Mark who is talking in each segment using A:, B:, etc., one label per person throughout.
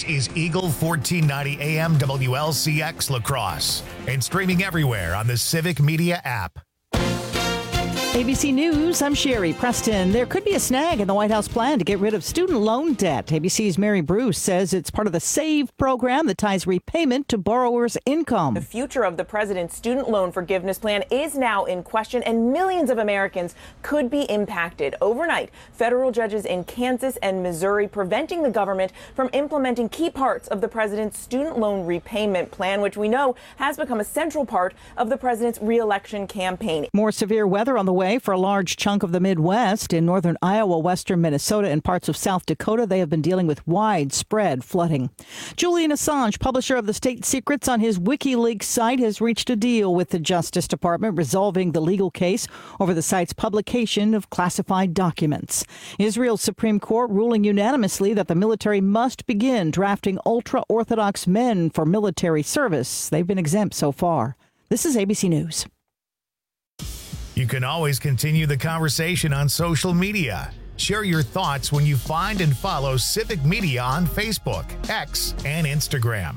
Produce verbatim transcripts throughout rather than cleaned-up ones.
A: This is Eagle fourteen ninety A M W L C X La Crosse and streaming everywhere on the Civic Media app.
B: A B C News, I'm Sherry Preston. There could be a snag in the White House plan to get rid of student loan debt. A B C's Mary Bruce says it's part of the SAVE program that ties repayment to borrowers' income.
C: The future of the president's student loan forgiveness plan is now in question, and millions of Americans could be impacted. Overnight, federal judges in Kansas and Missouri preventing the government from implementing key parts of the president's student loan repayment plan, which we know has become a central part of the president's re-election campaign.
B: More severe weather on the way for a large chunk of the Midwest. In northern Iowa, western Minnesota, and parts of South Dakota, they have been dealing with widespread flooding. Julian Assange, publisher of the State Secrets on his WikiLeaks site, has reached a deal with the Justice Department, resolving the legal case over the site's publication of classified documents. Israel's Supreme Court ruling unanimously that the military must begin drafting ultra-Orthodox men for military service. They've been exempt so far. This is A B C News.
A: You can always continue the conversation on social media. Share your thoughts when you find and follow Civic Media on Facebook, X, and Instagram.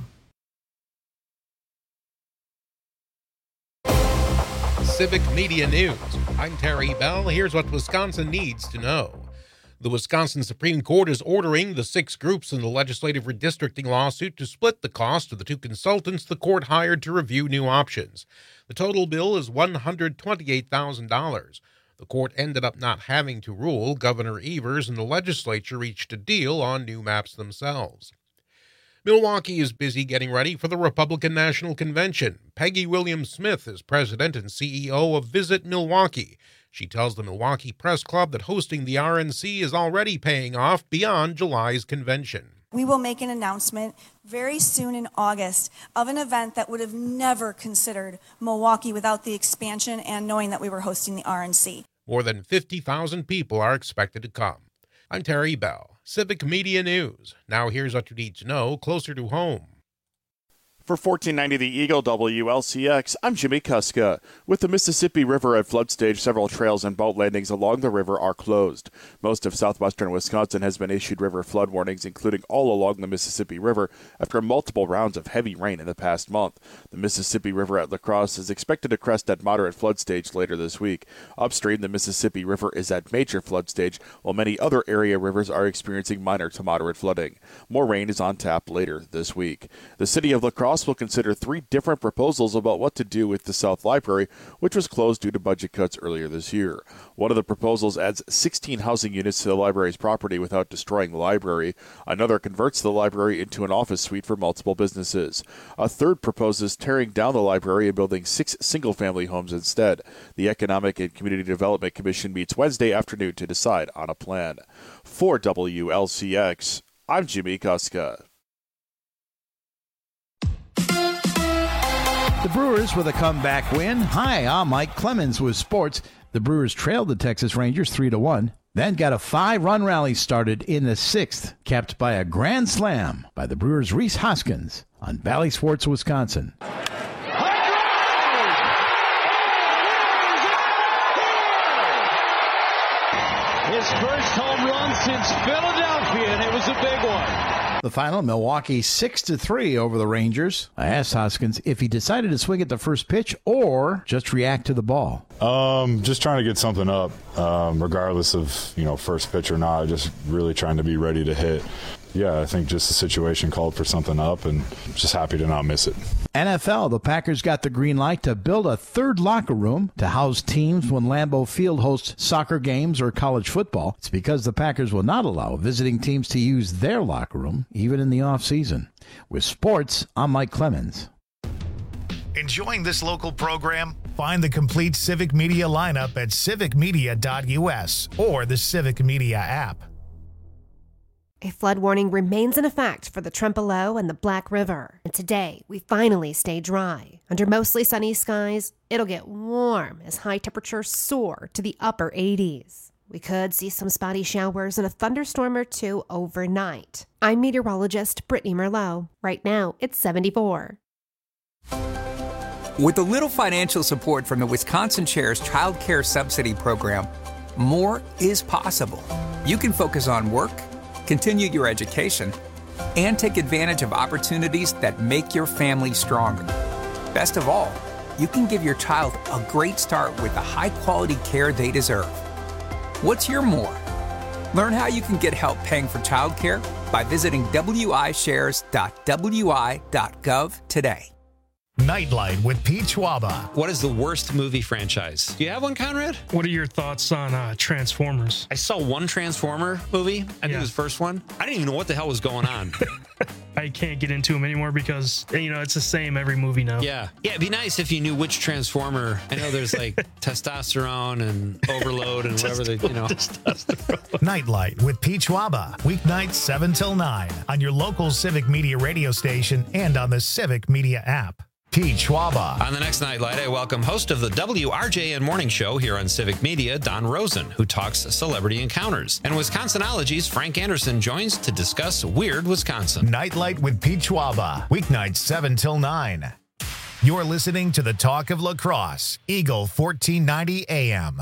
D: Civic Media News. I'm Terry Bell. Here's what Wisconsin needs to know. The Wisconsin Supreme Court is ordering the six groups in the legislative redistricting lawsuit to split the cost of the two consultants the court hired to review new options. The total bill is one hundred twenty-eight thousand dollars. The court ended up not having to rule. Governor Evers and the legislature reached a deal on new maps themselves. Milwaukee is busy getting ready for the Republican National Convention. Peggy Williams-Smith is president and C E O of Visit Milwaukee. She tells the Milwaukee Press Club that hosting the R N C is already paying off beyond July's convention.
E: We will make an announcement very soon in August of an event that would have never considered Milwaukee without the expansion and knowing that we were hosting the R N C.
D: More than fifty thousand people are expected to come. I'm Terry Bell, Civic Media News. Now here's what you need to know closer to home.
F: For fourteen ninety The Eagle W L C X, I'm Jimmy Kuska. With the Mississippi River at flood stage, several trails and boat landings along the river are closed. Most of southwestern Wisconsin has been issued river flood warnings, including all along the Mississippi River, after multiple rounds of heavy rain in the past month. The Mississippi River at La Crosse is expected to crest at moderate flood stage later this week. Upstream, the Mississippi River is at major flood stage, while many other area rivers are experiencing minor to moderate flooding. More rain is on tap later this week. The city of La Crosse will consider three different proposals about what to do with the South Library, which was closed due to budget cuts earlier this year. One of the proposals adds sixteen housing units to the library's property without destroying the library. Another converts the library into an office suite for multiple businesses. A third proposes tearing down the library and building six single-family homes instead. The Economic and Community Development Commission meets Wednesday afternoon to decide on a plan. For W L C X, I'm Jimmy Kuska.
G: The Brewers with a comeback win. Hi, I'm Mike Clemens with sports. The Brewers trailed the Texas Rangers three to one. Then got a five-run rally started in the sixth, capped by a grand slam by the Brewers' Rhys Hoskins on Valley Sports, Wisconsin.
H: His first home run since Philadelphia, and it was a big one.
G: The final, Milwaukee six to three over the Rangers. I asked Hoskins if he decided to swing at the first pitch or just react to the ball.
I: Um, just trying to get something up, um, regardless of, you know, first pitch or not. Just really trying to be ready to hit. Yeah, I think just the situation called for something up, and just happy to not miss it.
G: N F L, the Packers got the green light to build a third locker room to house teams when Lambeau Field hosts soccer games or college football. It's because the Packers will not allow visiting teams to use their locker room, even in the offseason. With sports, I'm Mike Clemens.
A: Enjoying this local program? Find the complete Civic Media lineup at civic media dot u s or the Civic Media app.
J: A flood warning remains in effect for the Trempealeau and the Black River. And today, we finally stay dry. Under mostly sunny skies, it'll get warm as high temperatures soar to the upper eighties. We could see some spotty showers and a thunderstorm or two overnight. I'm meteorologist Brittany Merlot. Right now, it's seventy-four.
K: With a little financial support from the Wisconsin Chair's Child Care Subsidy Program, more is possible. You can focus on work, continue your education, and take advantage of opportunities that make your family stronger. Best of all, you can give your child a great start with the high-quality care they deserve. What's your more? Learn how you can get help paying for childcare by visiting w i shares dot w i dot gov today.
A: Nightlight with Pete Schwaba.
L: What is the worst movie franchise? Do you have one, Conrad?
M: What are your thoughts on uh, Transformers?
L: I saw one Transformer movie. I think
M: Yeah.
L: it was the first one. I didn't even know what the hell was going on.
M: I can't get into them anymore because, you know, it's the same every movie now.
L: Yeah. Yeah, it'd be nice if you knew which Transformer. I know there's like testosterone and overload and whatever they, you know.
A: Nightlight with Pete Schwaba. Weeknights seven till nine on your local Civic Media radio station and on the Civic Media app. Pete Schwaba.
L: On the next Nightlight, I welcome host of the W R J N Morning Show here on Civic Media, Don Rosen, who talks celebrity encounters. And Wisconsinology's Frank Anderson joins to discuss Weird Wisconsin.
A: Nightlight with Pete Schwaba. Weeknights seven till nine. You're listening to the Talk of La Crosse, Eagle fourteen ninety A M.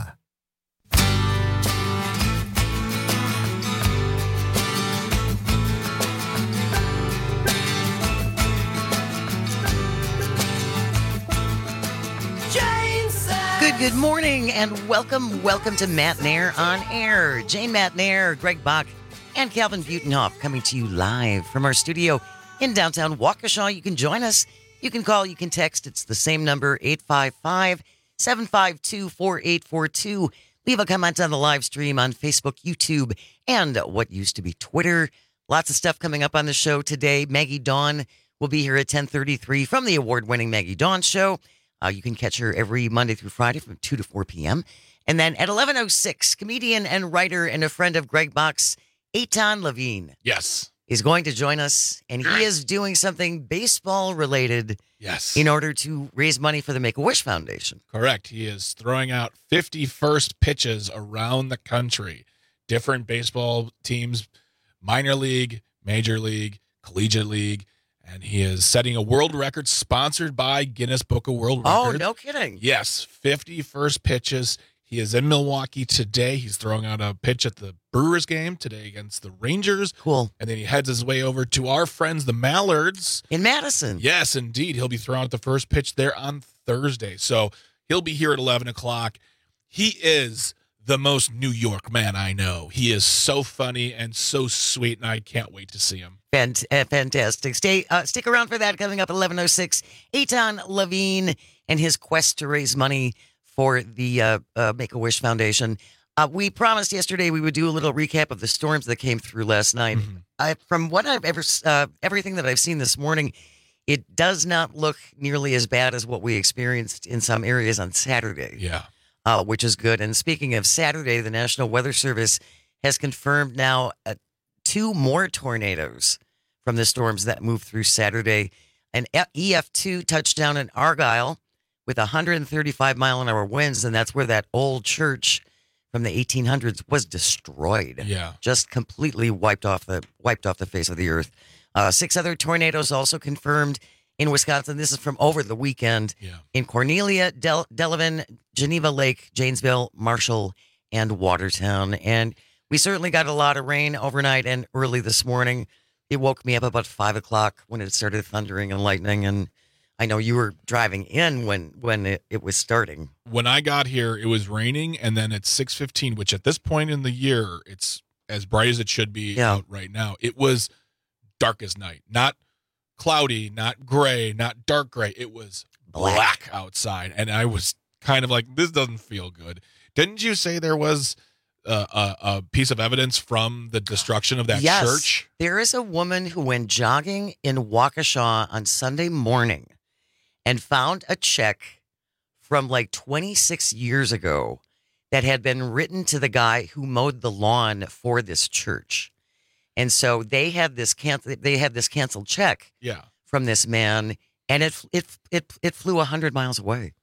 N: Good, good morning, and welcome, welcome to Matt Nair on Air. Jane Matt Nair, Greg Bach, and Calvin Butenhoff coming to you live from our studio in downtown Waukesha. You can join us. You can call, you can text. It's the same number, eight five five, seven five two, four eight four two. Leave a comment on the live stream on Facebook, YouTube, and what used to be Twitter. Lots of stuff coming up on the show today. Maggie Dawn will be here at ten thirty-three from the award-winning Maggie Dawn Show. Uh, you can catch her every Monday through Friday from two to four p.m. And then at eleven oh six, comedian and writer and a friend of Greg Bach's, Eitan Levine.
O: Yes.
N: Is going to join us, and he is doing something baseball-related.
O: Yes.
N: In order to raise money for the Make-A-Wish Foundation.
O: Correct. He is throwing out fifty first pitches around the country. Different baseball teams, minor league, major league, collegiate league. And he is setting a world record sponsored by Guinness Book of World Records.
N: Oh, no kidding.
O: Yes, fifty first pitches. He is in Milwaukee today. He's throwing out a pitch at the Brewers game today against the Rangers.
N: Cool.
O: And then he heads his way over to our friends, the Mallards.
N: In Madison.
O: Yes, indeed. He'll be throwing out the first pitch there on Thursday. So he'll be here at eleven o'clock. He is the most New York man I know. He is so funny and so sweet, and I can't wait to see him.
N: Fant- uh, fantastic. Stay, uh, stick around for that. Coming up at eleven oh six, Eitan Levine and his quest to raise money for the uh, uh, Make-A-Wish Foundation. Uh, we promised yesterday we would do a little recap of the storms that came through last night. Mm-hmm. I, from what I've ever, uh, everything that I've seen this morning, it does not look nearly as bad as what we experienced in some areas on Saturday.
O: Yeah.
N: Uh, which is good. And speaking of Saturday, the National Weather Service has confirmed now uh, two more tornadoes from the storms that moved through Saturday. An E F two touchdown in Argyle with one hundred thirty-five mile an hour winds, and that's where that old church from the eighteen hundreds was destroyed.
O: Yeah,
N: just completely wiped off the wiped off the face of the earth. Uh, six other tornadoes also confirmed in Wisconsin. This is from over the weekend.
O: Yeah.
N: In Cornelia, Del- Delavan, Geneva Lake, Janesville, Marshall, and Watertown. And we certainly got a lot of rain overnight and early this morning. It woke me up about five o'clock when it started thundering and lightning. And I know you were driving in when, when it, it was starting.
O: When I got here, it was raining. And then at six fifteen, which at this point in the year, it's as bright as it should be
N: yeah.
O: out right now. It was dark as night. Not cloudy, not gray, not dark gray. It was black. black outside. And I was kind of like, this doesn't feel good. Didn't you say there was uh, a, a piece of evidence from the destruction of that
N: yes,
O: church?
N: There is a woman who went jogging in Waukesha on Sunday morning and found a check from like twenty-six years ago that had been written to the guy who mowed the lawn for this church. And so they had this can- they had this canceled check
O: yeah.
N: from this man, and it it it it flew one hundred miles away.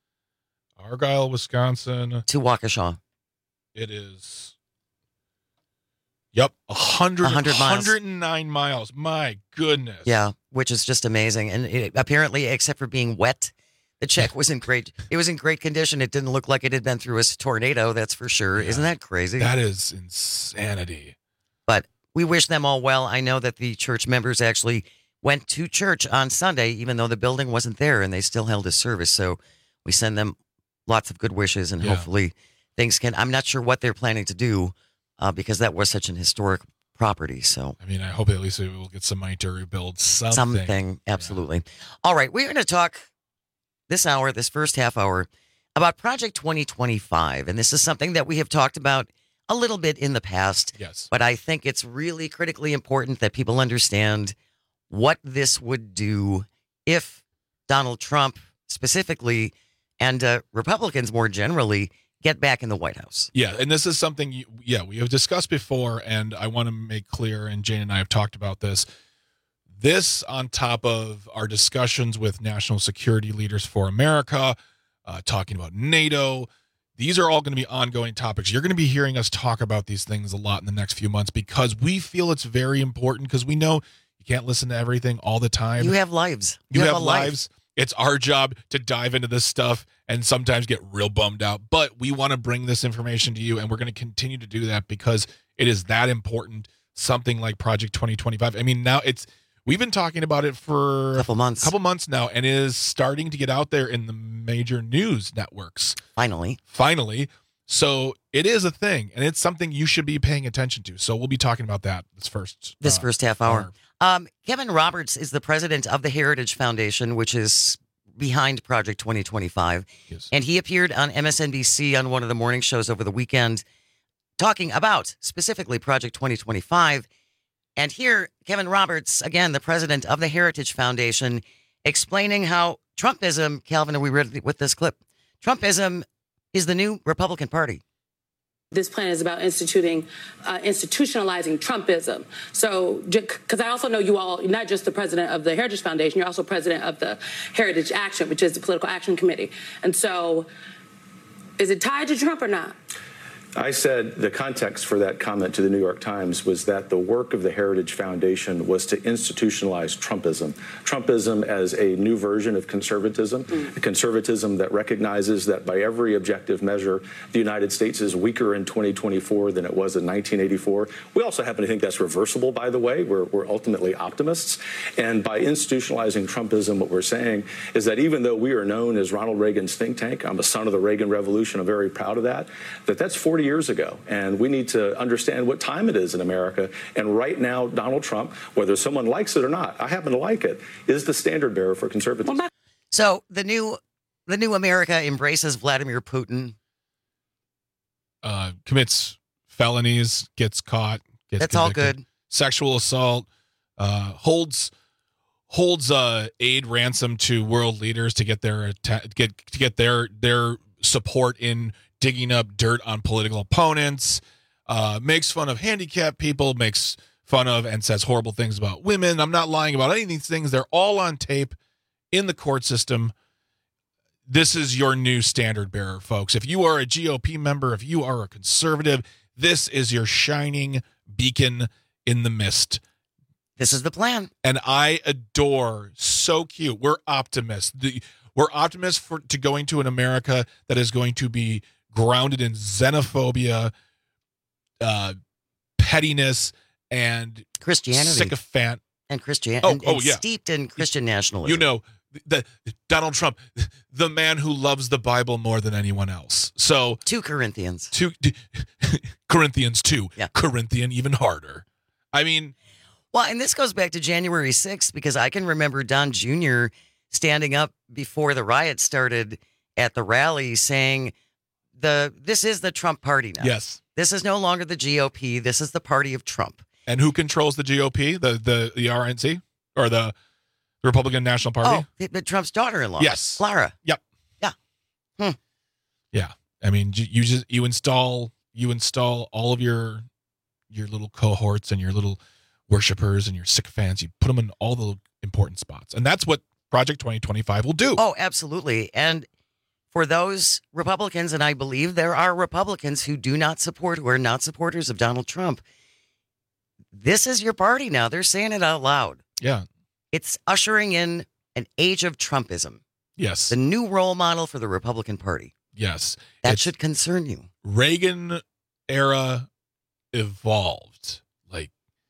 O: Argyle, Wisconsin.
N: To Waukesha.
O: It is, yep, one hundred,
N: one hundred miles.
O: one hundred nine miles. My goodness.
N: Yeah, which is just amazing. And it, apparently, except for being wet, the check was in great, it was in great condition. It didn't look like it had been through a tornado, that's for sure. Yeah. Isn't that crazy?
O: That is insanity.
N: But we wish them all well. I know that the church members actually went to church on Sunday, even though the building wasn't there, and they still held a service. So we send them lots of good wishes, and
O: Yeah.
N: hopefully things can. I'm not sure what they're planning to do uh, because that was such an historic property. So
O: I mean, I hope at least we will get some money to rebuild something.
N: something, absolutely. Yeah. All right, we're going to talk this hour, this first half hour, about Project twenty twenty-five, and this is something that we have talked about a little bit in the past.
O: Yes.
N: But I think it's really critically important that people understand what this would do if Donald Trump specifically and uh, Republicans more generally get back in the White House.
O: Yeah, and this is something, you, yeah, we have discussed before, and I want to make clear, and Jane and I have talked about this. This on top of our discussions with national security leaders for America, uh, talking about NATO. These are all going to be ongoing topics. You're going to be hearing us talk about these things a lot in the next few months because we feel it's very important because we know you can't listen to everything all the time.
N: You have lives.
O: You,
N: you
O: have,
N: have
O: lives. Life. It's our job to dive into this stuff and sometimes get real bummed out. But we want to bring this information to you, and we're going to continue to do that because it is that important. Something like Project twenty twenty-five. I mean, now it's we've been talking about it for
N: a couple months,
O: couple months now, and it is starting to get out there in the major news networks.
N: Finally,
O: finally. So it is a thing, and it's something you should be paying attention to. So we'll be talking about that this first
N: this
O: uh,
N: first half hour. Um, Kevin Roberts is the president of the Heritage Foundation, which is behind Project twenty twenty-five.
O: Yes.
N: And he appeared on M S N B C on one of the morning shows over the weekend talking about specifically Project twenty twenty-five. And here, Kevin Roberts, again, the president of the Heritage Foundation, explaining how Trumpism, Calvin, we read with this clip, Trumpism is the new Republican Party.
P: This plan is about instituting, uh, institutionalizing Trumpism. So, because I also know you all, not just the president of the Heritage Foundation, you're also president of the Heritage Action, which is the political action committee. And so, is it tied to Trump or not?
Q: I said the context for that comment to the New York Times was that the work of the Heritage Foundation was to institutionalize Trumpism. Trumpism as a new version of conservatism, mm. a conservatism that recognizes that by every objective measure, the United States is weaker in twenty twenty-four than it was in nineteen eighty-four. We also happen to think that's reversible, by the way. We're, we're ultimately optimists. And by institutionalizing Trumpism, what we're saying is that even though we are known as Ronald Reagan's think tank, I'm a son of the Reagan Revolution, I'm very proud of that, that that's forty years ago, and we need to understand what time it is in America. And right now, Donald Trump, whether someone likes it or not, I happen to like it, is the standard bearer for conservatism.
N: So the new, the new America embraces Vladimir Putin.
O: Uh, commits felonies, gets caught. Gets
N: That's
O: convicted.
N: all good.
O: Sexual assault, uh, holds holds uh, aid ransom to world leaders to get their get to get their their support in digging up dirt on political opponents, uh, makes fun of handicapped people, makes fun of and says horrible things about women. I'm not lying about any of these things. They're all on tape in the court system. This is your new standard bearer, folks. If you are a G O P member, if you are a conservative, this is your shining beacon in the mist.
N: This is the plan.
O: And I adore, so cute. We're optimists. The, we're optimists for to going to an America that is going to be grounded in xenophobia, uh, pettiness, and
N: Christianity,
O: sycophant,
N: and Christian,
O: oh,
N: and,
O: oh,
N: and
O: yeah.
N: steeped in Christian nationalism.
O: You know, the, the Donald Trump, the man who loves the Bible more than anyone else. So
N: two Corinthians,
O: two Corinthians two,
N: yeah.
O: Corinthian even harder. I mean,
N: well, and this goes back to January sixth because I can remember Don Junior standing up before the riot started at the rally saying, The this is the Trump party now.
O: Yes.
N: This is no longer the G O P. This is the party of Trump.
O: And who controls the G O P? The the the R N C or the Republican National Party?
N: Oh, but Trump's daughter-in-law.
O: Yes.
N: Lara.
O: Yep.
N: Yeah. Hmm.
O: Yeah. I mean, you, you just you install you install all of your your little cohorts and your little worshipers and your sycophants. You put them in all the important spots, and that's what Project twenty twenty-five will do.
N: Oh, absolutely. And for those Republicans, and I believe there are Republicans who do not support, who are not supporters of Donald Trump, this is your party now. They're saying it out loud.
O: Yeah.
N: It's ushering in an age of Trumpism.
O: Yes.
N: The new role model for the Republican Party.
O: Yes.
N: That
O: It's
N: should concern you.
O: Reagan era evolved. Like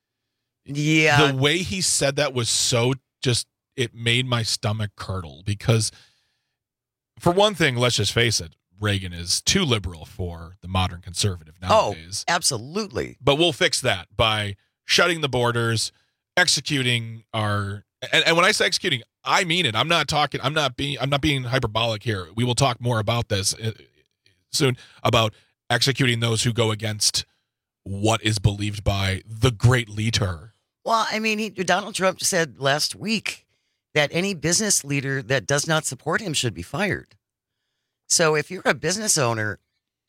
N: Yeah.
O: The way he said that was so just, it made my stomach curdle because, for one thing, let's just face it, Reagan is too liberal for the modern conservative nowadays.
N: Oh, absolutely.
O: But we'll fix that by shutting the borders, executing our, and, and when I say executing, I mean it. I'm not talking, I'm not being, I'm not being hyperbolic here. We will talk more about this soon, about executing those who go against what is believed by the great leader.
N: Well, I mean, he, Donald Trump said last week that any business leader that does not support him should be fired. So if you're a business owner,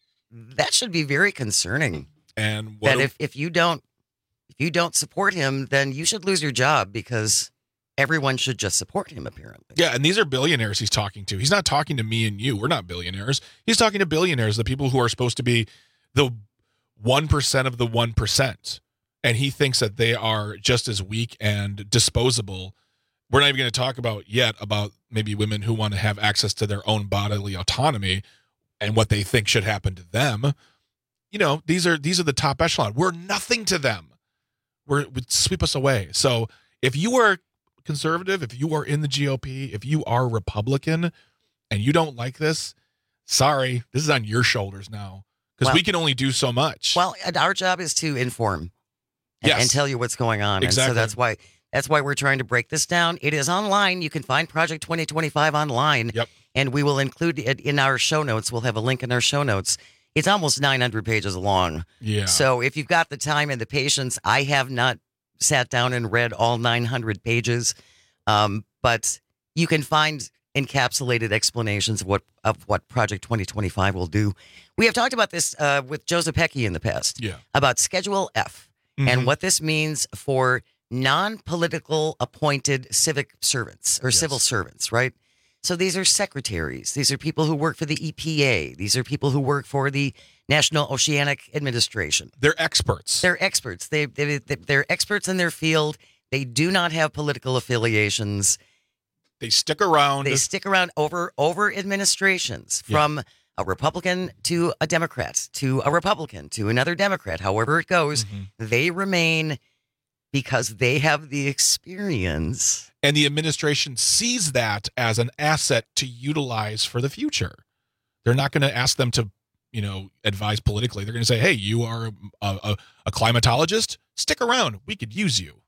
N: that should be very concerning.
O: And what
N: that
O: do,
N: if, if you don't if you don't support him, then you should lose your job because everyone should just support him, apparently.
O: Yeah, and these are billionaires he's talking to. He's not talking to me and you. We're not billionaires. He's talking to billionaires, the people who are supposed to be the one percent of the one percent. And he thinks that they are just as weak and disposable. We're not even going to talk about yet about maybe women who want to have access to their own bodily autonomy and what they think should happen to them. You know, these are these are the top echelon. We're nothing to them. We're would sweep us away. So if you are conservative, if you are in the G O P, if you are Republican and you don't like this, sorry, this is on your shoulders now because
N: well,
O: we can only do so much.
N: Well, our job is to inform and,
O: yes.
N: and tell you what's going on.
O: Exactly.
N: And so that's why That's why we're trying to break this down. It is online. You can find Project twenty twenty-five online.
O: Yep.
N: And we will include it in our show notes. We'll have a link in our show notes. It's almost nine hundred pages long.
O: Yeah.
N: So if you've got the time and the patience, I have not sat down and read all nine hundred pages. Um, but you can find encapsulated explanations of what of what Project twenty twenty-five will do. We have talked about this uh, with Joseph Hecky in the past.
O: Yeah.
N: About Schedule F
O: Mhm.
N: and what this means for non-political appointed civic servants or
O: Yes.
N: civil servants, right? So these are secretaries. These are people who work for the E P A. These are people who work for the National Oceanic Administration.
O: They're experts.
N: They're experts. They, they, they're experts in their field. They do not have political affiliations.
O: They stick around.
N: They stick around over, over administrations from a Republican to a Democrat to a Republican to another Democrat, however it goes.
O: Mhm.
N: They remain because they have the experience.
O: And the administration sees that as an asset to utilize for the future. They're not going to ask them to, you know, advise politically. They're going to say, hey, you are a, a, a climatologist? Stick around. We could use you.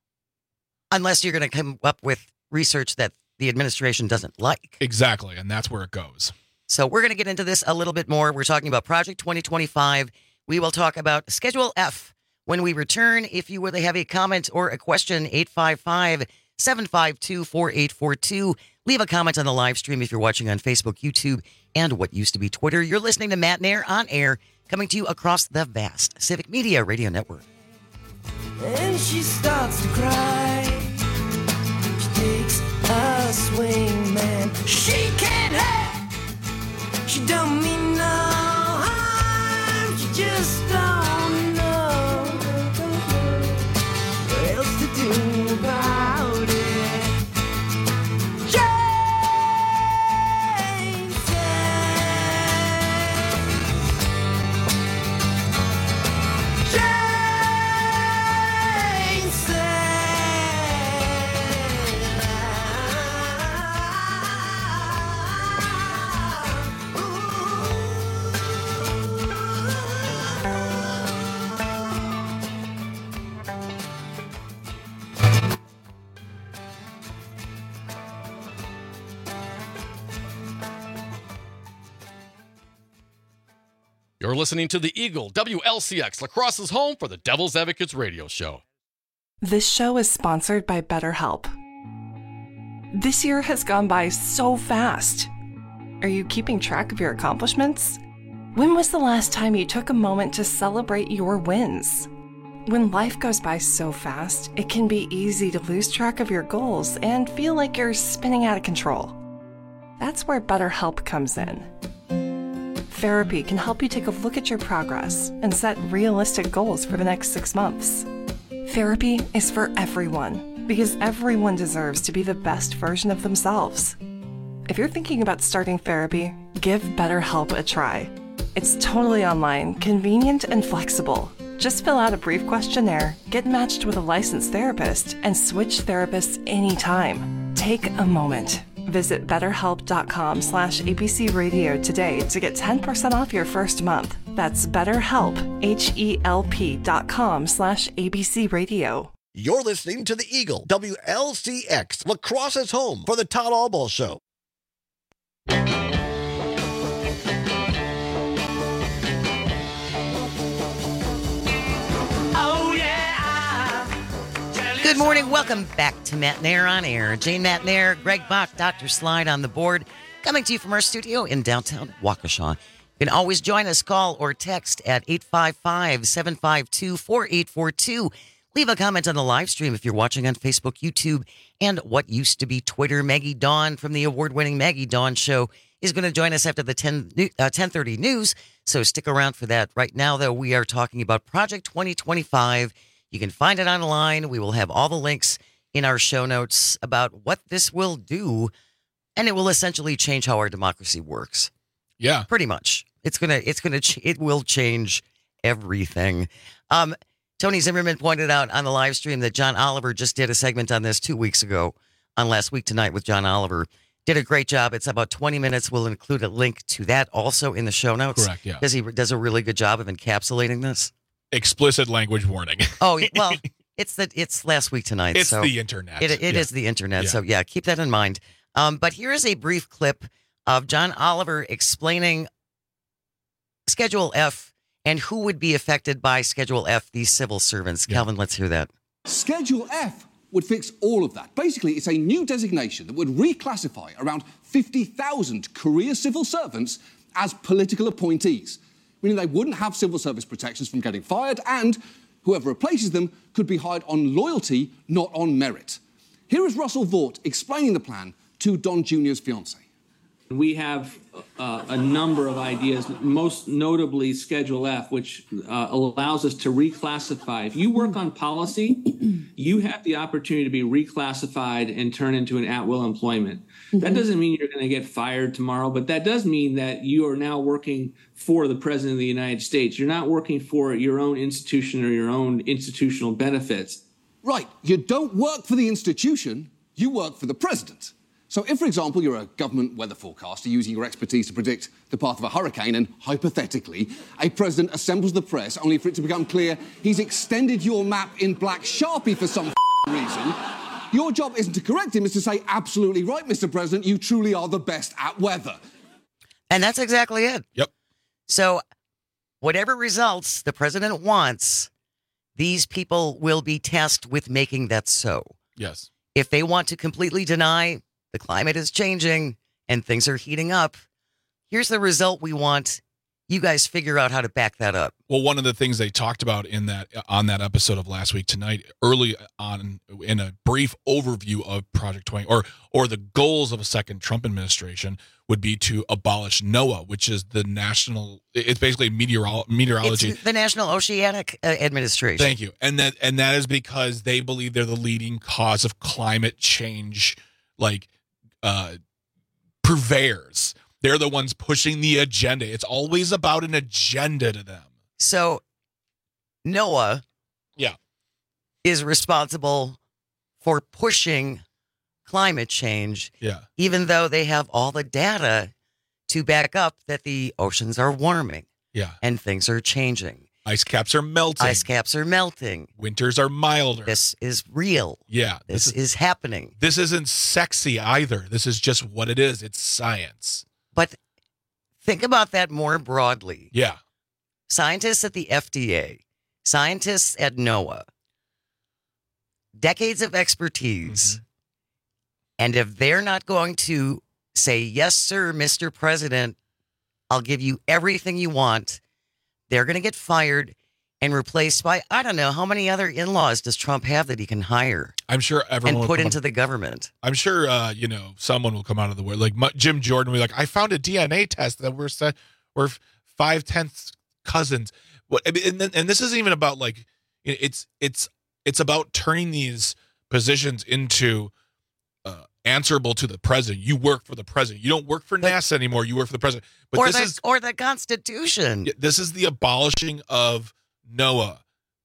N: Unless you're going to come up with research that the administration doesn't like.
O: Exactly. And that's where it goes.
N: So we're going to get into this a little bit more. We're talking about Project twenty twenty-five. We will talk about Schedule F when we return. If you would have a comment or a question, eight five five, seven five two, four eight four two. Leave a comment on the live stream if you're watching on Facebook, YouTube, and what used to be Twitter. You're listening to Matt Nair on air, coming to you across the vast Civic Media Radio Network.
R: And she starts to cry. She takes a swing, man. She can't help. She don't mean no harm. She just don't know what else to do about it. Jane says. Jane
S: You're listening to the Eagle W L C X, La Crosse's home for the Devil's Advocates radio show.
T: This show is sponsored by BetterHelp. This year has gone by so fast. Are you keeping track of your accomplishments? When was the last time you took a moment to celebrate your wins? When life goes by so fast, it can be easy to lose track of your goals and feel like you're spinning out of control. That's where BetterHelp comes in. Therapy can help you take a look at your progress and set realistic goals for the next six months. Therapy is for everyone because everyone deserves to be the best version of themselves. If you're thinking about starting therapy, give BetterHelp a try. It's totally online, convenient, and flexible. Just fill out a brief questionnaire, get matched with a licensed therapist, and switch therapists anytime. Take a moment. Visit betterhelp.com slash ABC radio today to get ten percent off your first month. That's betterhelp, H-E-L-P dot com slash ABC radio.
U: You're listening to the Eagle, W L C X, Lacrosse's home for the Todd Albaugh Show.
N: Oh, yeah. Good morning. Welcome back to Matt Nair on Air. Jane Matt Nair, Greg Bach, Doctor Slide on the board, coming to you from our studio in downtown Waukesha. You can always join us, call or text at eight five five, seven five two, four eight four two. Leave a comment on the live stream if you're watching on Facebook, YouTube, and what used to be Twitter. Maggie Dawn from the award-winning Maggie Dawn Show is going to join us after the ten, uh, ten thirty news, so stick around for that. Right now, though, we are talking about Project twenty twenty-five. You can find it online. We will have all the links in our show notes about what this will do, and it will essentially change how our democracy works.
O: Yeah,
N: pretty much. It's gonna, it's gonna, ch- it will change everything. Um, Tony Zimmerman pointed out on the live stream that John Oliver just did a segment on this two weeks ago on Last Week Tonight with John Oliver. Did a great job. It's about twenty minutes. We'll include a link to that also in the show notes.
O: Correct, yeah.
N: Because he does a really good job of encapsulating this.
O: Explicit language warning.
N: Oh, well, it's the it's Last Week Tonight.
O: It's
N: so
O: the internet.
N: It, it
O: yeah.
N: is the internet.
O: Yeah.
N: So, yeah, keep that in mind. Um, but here is a brief clip of John Oliver explaining Schedule F and who would be affected by Schedule F, these civil servants. Yeah. Calvin, let's hear that.
V: Schedule F would fix all of that. Basically, it's a new designation that would reclassify around fifty thousand career civil servants as political appointees, meaning they wouldn't have civil service protections from getting fired, and whoever replaces them could be hired on loyalty, not on merit. Here is Russell Vought explaining the plan to Don Junior's fiancée.
W: We have uh, a number of ideas, most notably Schedule F, which uh, allows us to reclassify. If you work on policy, you have the opportunity to be reclassified and turn into an at-will employment. Mm-hmm. That doesn't mean you're going to get fired tomorrow, but that does mean that you are now working for the President of the United States. You're not working for your own institution or your own institutional benefits.
V: Right. You don't work for the institution, you work for the President. So if, for example, you're a government weather forecaster using your expertise to predict the path of a hurricane and, hypothetically, a president assembles the press only for it to become clear he's extended your map in black Sharpie for some reason, your job isn't to correct him, it's to say, absolutely right, Mister President, you truly are the best at weather.
N: And that's exactly it.
O: Yep.
N: So whatever results the president wants, these people will be tasked with making that so.
O: Yes.
N: If they want to completely deny the climate is changing and things are heating up, here's the result we want. You guys figure out how to back that up.
O: Well, one of the things they talked about in that on that episode of Last Week Tonight, early on in a brief overview of Project twenty, or or the goals of a second Trump administration, would be to abolish NOAA, which is the national. It's basically meteorolo- meteorology.
N: It's the National Oceanic uh, Administration.
O: Thank you, and that and that is because they believe they're the leading cause of climate change, like uh, purveyors. They're the ones pushing the agenda. It's always about an agenda to them.
N: So NOAA
O: yeah.
N: is responsible for pushing climate change,
O: yeah.
N: even though they have all the data to back up that the oceans are warming
O: yeah.
N: and things are changing.
O: Ice caps are melting.
N: Ice caps are melting.
O: Winters are milder.
N: This is real.
O: Yeah.
N: This, this is, is happening.
O: This isn't sexy either. This is just what it is. It's science.
N: But think about that more broadly.
O: Yeah.
N: Scientists at the F D A, scientists at NOAA, decades of expertise. Mm-hmm. And if they're not going to say, yes, sir, Mister President, I'll give you everything you want, they're going to get fired and replaced by, I don't know, how many other in-laws does Trump have that he can hire?
O: I'm sure everyone
N: and put into
O: out,
N: the government.
O: I'm sure, uh, you know, someone will come out of the wood. Like Jim Jordan will be like, I found a D N A test that we're set, we're five-tenths cousins. What? And, and this isn't even about like, it's it's it's about turning these positions into uh, answerable to the president. You work for the president. You don't work for but, NASA anymore. You work for the president. But
N: or
O: this
N: the,
O: is
N: or the Constitution.
O: This is the abolishing of NOAA,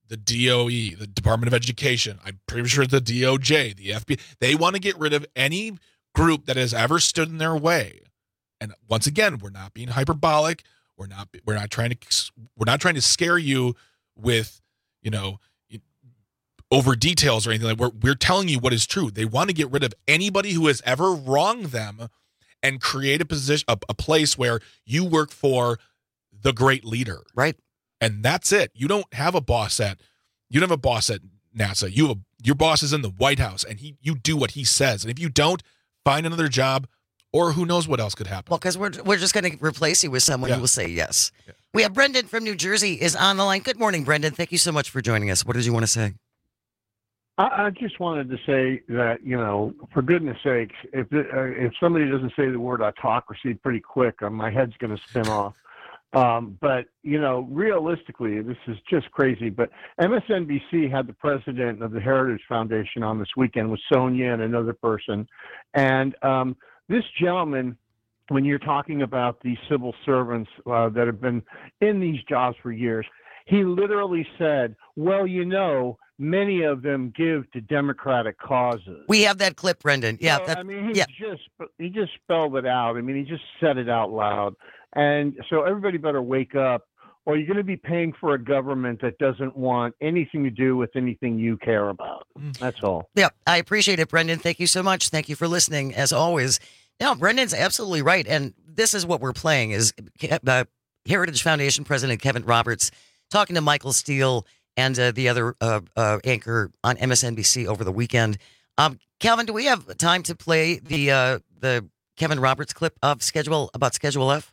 O: the D O E, the Department of Education, I'm pretty sure the D O J, the F B I, they want to get rid of any group that has ever stood in their way. And once again, we're not being hyperbolic. We're not we're not trying to we're not trying to scare you with, you know, over details or anything like that. We're we're telling you what is true. They want to get rid of anybody who has ever wronged them and create a position a, a place where you work for the great leader.
N: Right.
O: And that's it. You don't have a boss at you don't have a boss at NASA. You have a, your boss is in the White House, and he you do what he says. And if you don't, find another job, or who knows what else could happen.
N: Well, because we're we're just going to replace you with someone
O: Yeah.
N: who will say yes.
O: Yeah.
N: We have Brendan from New Jersey is on the line. Good morning, Brendan. Thank you so much for joining us. What did you want to say?
B: I, I just wanted to say that, you know, for goodness sakes, if uh, if somebody doesn't say the word autocracy pretty quick, uh, my head's going to spin off. Um, but, you know, realistically, this is just crazy. But M S N B C had the president of the Heritage Foundation on this weekend with Sonia and another person. And um, this gentleman, when you're talking about the civil servants uh, that have been in these jobs for years, he literally said, well, you know, many of them give to democratic causes.
N: We have that clip, Brendan. Yeah.
B: So,
N: that,
B: I mean, he
N: yeah.
B: just he just spelled it out. I mean, he just said it out loud. And so everybody better wake up, or you're going to be paying for a government that doesn't want anything to do with anything you care about. That's all.
N: Yeah, I appreciate it, Brendan. Thank you so much. Thank you for listening, as always. No, Brendan's absolutely right. And this is what we're playing is uh, Heritage Foundation President Kevin Roberts talking to Michael Steele and uh, the other uh, uh, anchor on M S N B C over the weekend. Um, Calvin, do we have time to play the uh, the Kevin Roberts clip of Schedule about Schedule F?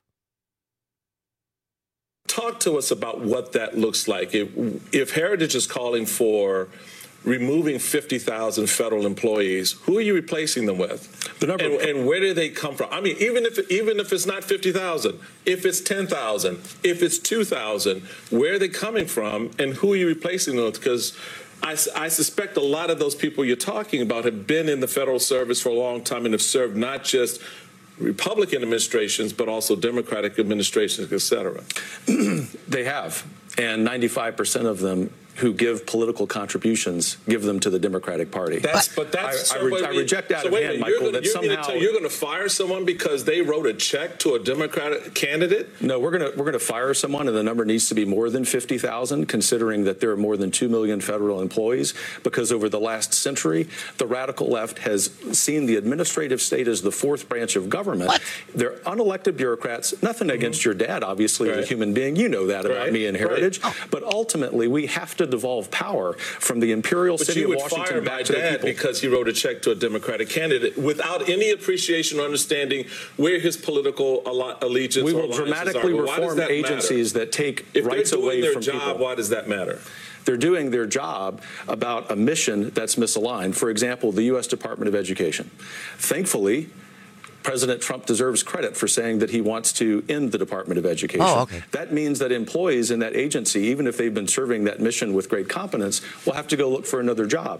C: Talk to us about what that looks like. If, if Heritage is calling for removing fifty thousand federal employees, who are you replacing them with? The number and, and where do they come from? I mean, even if even if it's not fifty thousand, if it's ten thousand, if it's two thousand, where are they coming from and who are you replacing them with? Because I, I suspect a lot of those people you're talking about have been in the federal service for a long time and have served not just Republican administrations, but also Democratic administrations, et cetera.
Q: They have. And ninety-five percent of them who give political contributions give them to the Democratic Party.
C: That's, but that's
Q: I, I,
C: so
Q: re-
C: wait,
Q: I reject out
C: so
Q: of
C: wait
Q: hand,
C: a minute,
Q: Michael,
C: you're gonna,
Q: that
C: you're
Q: somehow...
C: Gonna tell, you're going to fire someone because they wrote a check to a Democratic candidate?
Q: No, we're going to we're going to fire someone, and the number needs to be more than fifty thousand, considering that there are more than two million federal employees, because over the last century, the radical left has seen the administrative state as the fourth branch of government. What? They're unelected bureaucrats. Nothing mm-hmm. against your dad, obviously, right. as a human being. You know that about right. me and Heritage. Right. Oh. But ultimately, we have to devolve power from the imperial
C: but
Q: city
C: you
Q: of
C: would
Q: Washington
C: fire
Q: back
C: my
Q: to the
C: dad
Q: people.
C: Because he wrote a check to a Democratic candidate without any appreciation or understanding where his political allegiance.
Q: We will
C: or
Q: dramatically
C: are.
Q: reform
C: that
Q: agencies
C: matter?
Q: that take
C: if
Q: rights
C: they're doing
Q: away
C: their
Q: from
C: job,
Q: people.
C: Why does that matter?
Q: They're doing their job about a mission that's misaligned. For example, the U S Department of Education. Thankfully, President Trump deserves credit for saying that he wants to end the Department of Education.
N: Oh, okay.
Q: That means that employees in that agency, even if they've been serving that mission with great competence, will have to go look for another job.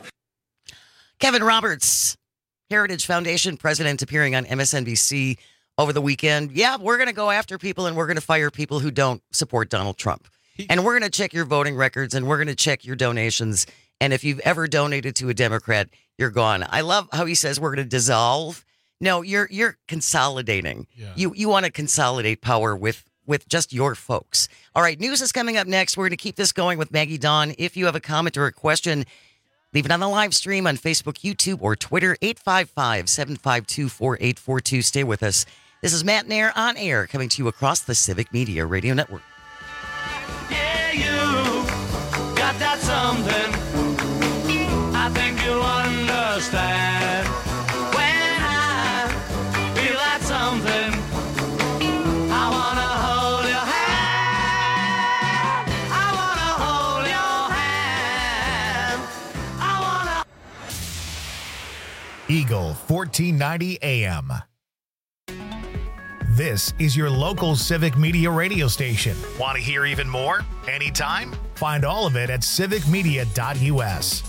N: Kevin Roberts, Heritage Foundation president, appearing on M S N B C over the weekend. Yeah, we're going to go after people and we're going to fire people who don't support Donald Trump. And we're going to check your voting records and we're going to check your donations. And if you've ever donated to a Democrat, you're gone. I love how he says we're going to dissolve. No, you're you're consolidating. Yeah. You you want to consolidate power with with just your folks. All right, news is coming up next. We're going to keep this going with Maggie Dawn. If you have a comment or a question, leave it on the live stream on Facebook, YouTube, or Twitter, eight five five, seven five two, four eight four two. Stay with us. This is Matt Nair on air, coming to you across the Civic Media Radio Network.
R: Yeah, you got that something I think you'll understand. When I feel that something, I want to hold your hand. I want to hold your hand. I want
A: to. Eagle fourteen ninety A M. This is your local Civic Media radio station. Want to hear even more? Anytime? Find all of it at civic media dot U S.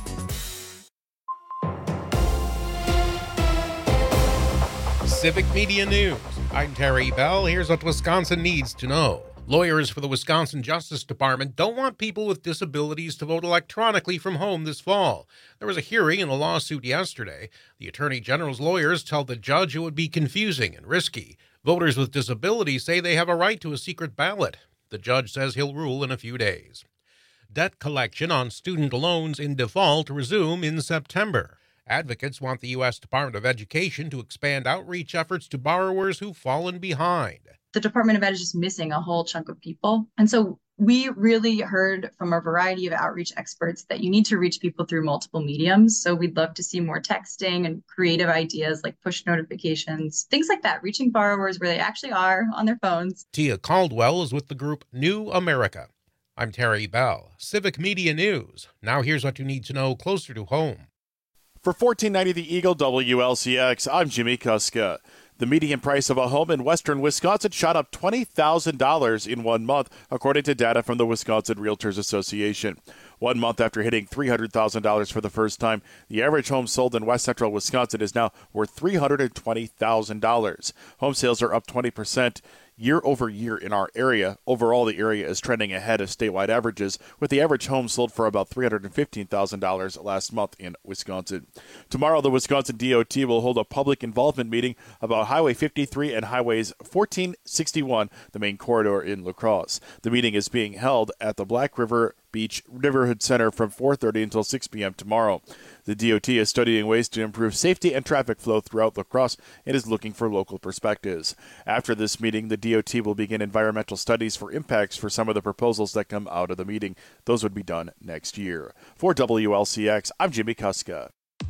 D: Civic Media News. I'm Terry Bell. Here's what Wisconsin needs to know. Lawyers for the Wisconsin Justice Department don't want people with disabilities to vote electronically from home this fall. There was a hearing in a lawsuit yesterday. The Attorney General's lawyers tell the judge it would be confusing and risky. Voters with disabilities say they have a right to a secret ballot. The judge says he'll rule in a few days. Debt collection on student loans in default resume in September. Advocates want the U S Department of Education to expand outreach efforts to borrowers who've fallen behind.
E: The Department of Ed is just missing a whole chunk of people. And so we really heard from a variety of outreach experts that you need to reach people through multiple mediums. So we'd love to see more texting and creative ideas like push notifications, things like that, reaching borrowers where they actually are on their phones.
D: Tia Caldwell is with the group New America. I'm Terry Bell, Civic Media News. Now here's what you need to know closer to home.
F: For fourteen ninety The Eagle W L C X, I'm Jimmy Kuska. The median price of a home in western Wisconsin shot up twenty thousand dollars in one month, according to data from the Wisconsin Realtors Association. One month after hitting three hundred thousand dollars for the first time, the average home sold in west central Wisconsin is now worth three hundred twenty thousand dollars. Home sales are up twenty percent year over year in our area. Overall, the area is trending ahead of statewide averages, with the average home sold for about three hundred fifteen thousand dollars last month in Wisconsin. Tomorrow, the Wisconsin D O T will hold a public involvement meeting about Highway fifty-three and Highways fourteen sixty-one, the main corridor in La Crosse. The meeting is being held at the Black River Beach Neighborhood Center from four thirty until six p.m. tomorrow. The D O T is studying ways to improve safety and traffic flow throughout La Crosse and is looking for local perspectives. After this meeting, the D O T will begin environmental studies for impacts for some of the proposals that come out of the meeting. Those would be done next year. For W L C X, I'm Jimmy Kuska.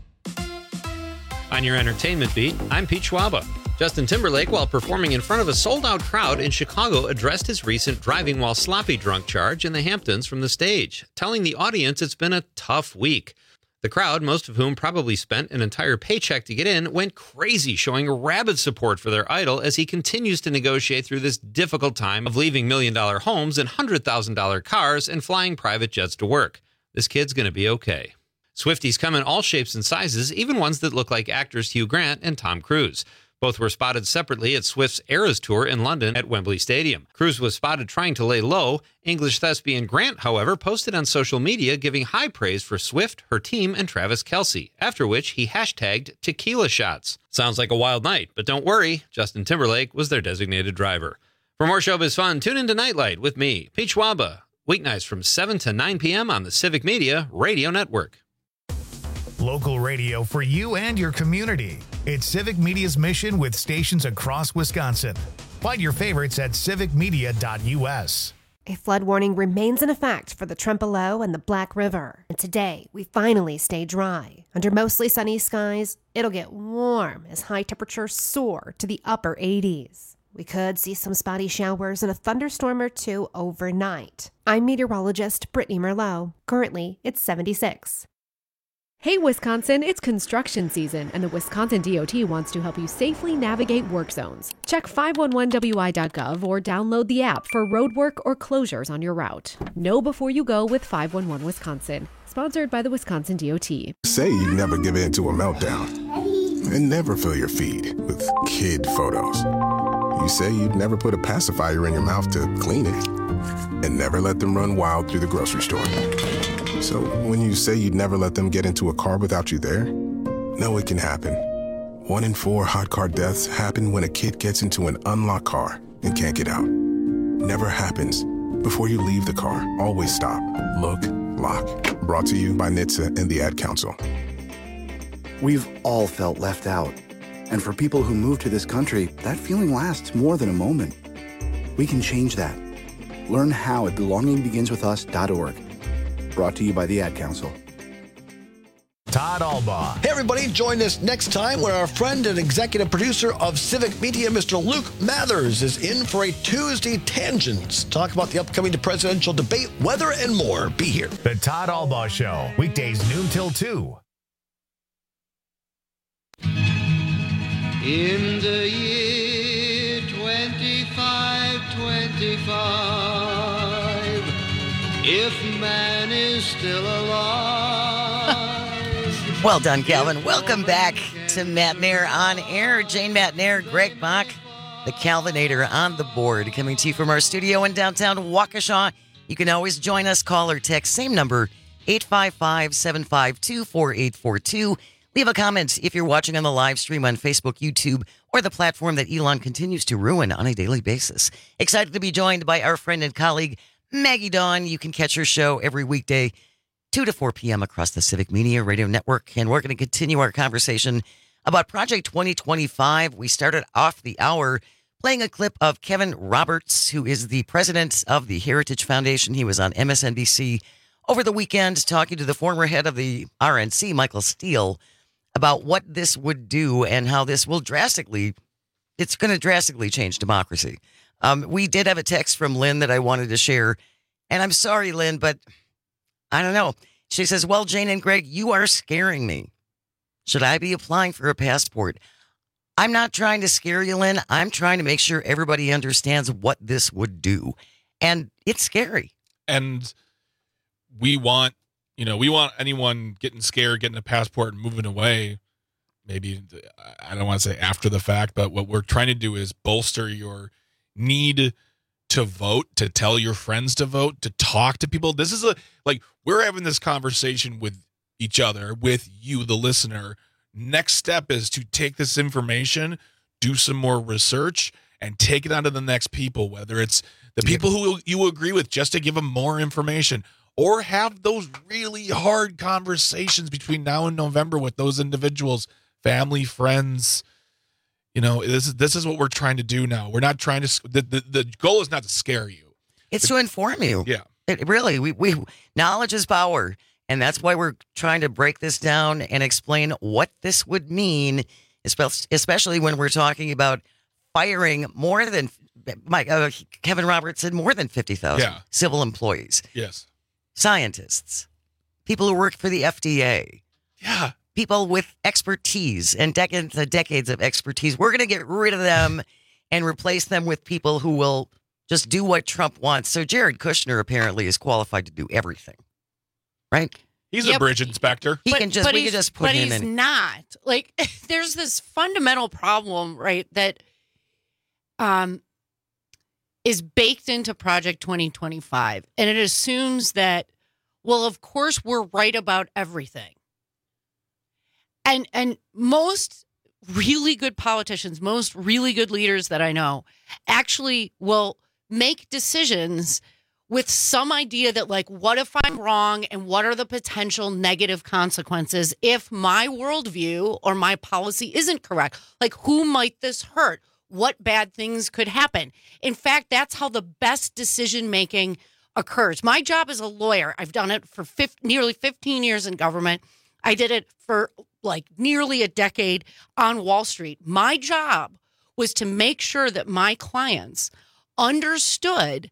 L: On your entertainment beat, I'm Pete Schwaba. Justin Timberlake, while performing in front of a sold-out crowd in Chicago, addressed his recent driving while sloppy drunk charge in the Hamptons from the stage, telling the audience it's been a tough week. The crowd, most of whom probably spent an entire paycheck to get in, went crazy, showing rabid support for their idol as he continues to negotiate through this difficult time of leaving million-dollar homes and one hundred thousand dollars cars and flying private jets to work. This kid's going to be okay. Swifties come in all shapes and sizes, even ones that look like actors Hugh Grant and Tom Cruise. Both were spotted separately at Swift's Eras Tour in London at Wembley Stadium. Cruise was spotted trying to lay low. English thespian Grant, however, posted on social media giving high praise for Swift, her team, and Travis Kelce, after which he hashtagged tequila shots. Sounds like a wild night, but don't worry, Justin Timberlake was their designated driver. For more showbiz fun, tune into Nightlight with me, Pete Schwaba, weeknights from seven to nine p.m. on the Civic Media Radio Network.
A: Local radio for you and your community. It's Civic Media's mission with stations across Wisconsin. Find your favorites at civic media dot u s.
J: A flood warning remains in effect for the Trempealeau and the Black River. And today, we finally stay dry. Under mostly sunny skies, it'll get warm as high temperatures soar to the upper eighties. We could see some spotty showers and a thunderstorm or two overnight. I'm meteorologist Brittany Merlot. Currently, it's seventy-six.
H: Hey Wisconsin, it's construction season, and the Wisconsin D O T wants to help you safely navigate work zones. Check five one one w i dot gov or download the app for roadwork or closures on your route. Know before you go with five one one Wisconsin. Sponsored by the Wisconsin D O T.
X: Say you never give in to a meltdown and never fill your feed with kid photos. You say you'd never put a pacifier in your mouth to clean it and never let them run wild through the grocery store. So when you say you'd never let them get into a car without you there, know it can happen. One in four hot car deaths happen when a kid gets into an unlocked car and can't get out. Never happens. Before you leave the car, always stop, look, lock. Brought to you by N H T S A and the Ad Council.
Y: We've all felt left out. And for people who move to this country, that feeling lasts more than a moment. We can change that. Learn how at belonging begins with us dot org. Brought to you by the Ad Council.
A: Todd Albaugh.
U: Hey, everybody, join us next time when our friend and executive producer of Civic Media, Mister Luke Mathers, is in for a Tuesday Tangents. Talk about the upcoming presidential debate, weather, and more. Be here.
A: The Todd Albaugh Show, weekdays noon till two.
R: In the year twenty-five twenty-five, if man is still alive.
N: Well done, Calvin. Welcome back to Matt Nair on Air. Jane Matt Nair, Greg Bach, the Calvinator on the board, coming to you from our studio in downtown Waukesha. You can always join us, call or text, same number, eight five five, seven five two, four eight four two. Leave a comment if you're watching on the live stream on Facebook, YouTube, or the platform that Elon continues to ruin on a daily basis. Excited to be joined by our friend and colleague, Maggie Dawn. You can catch her show every weekday, two to four p.m. across the Civic Media Radio Network. And we're going to continue our conversation about Project twenty twenty-five. We started off the hour playing a clip of Kevin Roberts, who is the president of the Heritage Foundation. He was on M S N B C over the weekend talking to the former head of the R N C, Michael Steele, about what this would do and how this will drastically, it's going to drastically change democracy. Um, we did have a text from Lynn that I wanted to share. And I'm sorry, Lynn, but I don't know. She says, well, Jane and Greg, you are scaring me. Should I be applying for a passport? I'm not trying to scare you, Lynn. I'm trying to make sure everybody understands what this would do. And it's scary.
O: And we want, you know, we want anyone getting scared, getting a passport and moving away. Maybe, I don't want to say after the fact, but what we're trying to do is bolster your need to vote, to tell your friends to vote, to talk to people. This is a, like, we're having this conversation with each other, with you, the listener. Next step is to take this information, do some more research, and take it on to the next people, whether it's the people who you agree with, just to give them more information, or have those really hard conversations between now and November with those individuals, family, friends. You know, this is this is what we're trying to do now. We're not trying to, the, the, the goal is not to scare you.
N: It's to inform you.
O: Yeah.
N: It really, we, we knowledge is power. And that's why we're trying to break this down and explain what this would mean, especially when we're talking about firing more than, Mike, uh, Kevin Roberts said more than fifty thousand
O: yeah.
N: civil employees.
O: Yes.
N: Scientists, people who work for the F D A.
O: Yeah.
N: People with expertise and decades and decades of expertise. We're going to get rid of them and replace them with people who will just do what Trump wants. So Jared Kushner apparently is qualified to do everything. Right?
O: He's
G: yep.
O: a bridge inspector.
N: He
G: but,
N: can just, we can just put
G: but
N: him
G: he's
N: in.
G: not. Like, there's this fundamental problem, right, that um, is baked into Project twenty twenty-five. And it assumes that, well, of course, we're right about everything. And and most really good politicians, most really good leaders that I know actually will make decisions with some idea that, like, what if I'm wrong and what are the potential negative consequences if my worldview or my policy isn't correct? Like, who might this hurt? What bad things could happen? In fact, that's how the best decision making occurs. My job as a lawyer, I've done it for fifteen, nearly fifteen years in government. I did it for like nearly a decade on Wall Street. My job was to make sure that my clients understood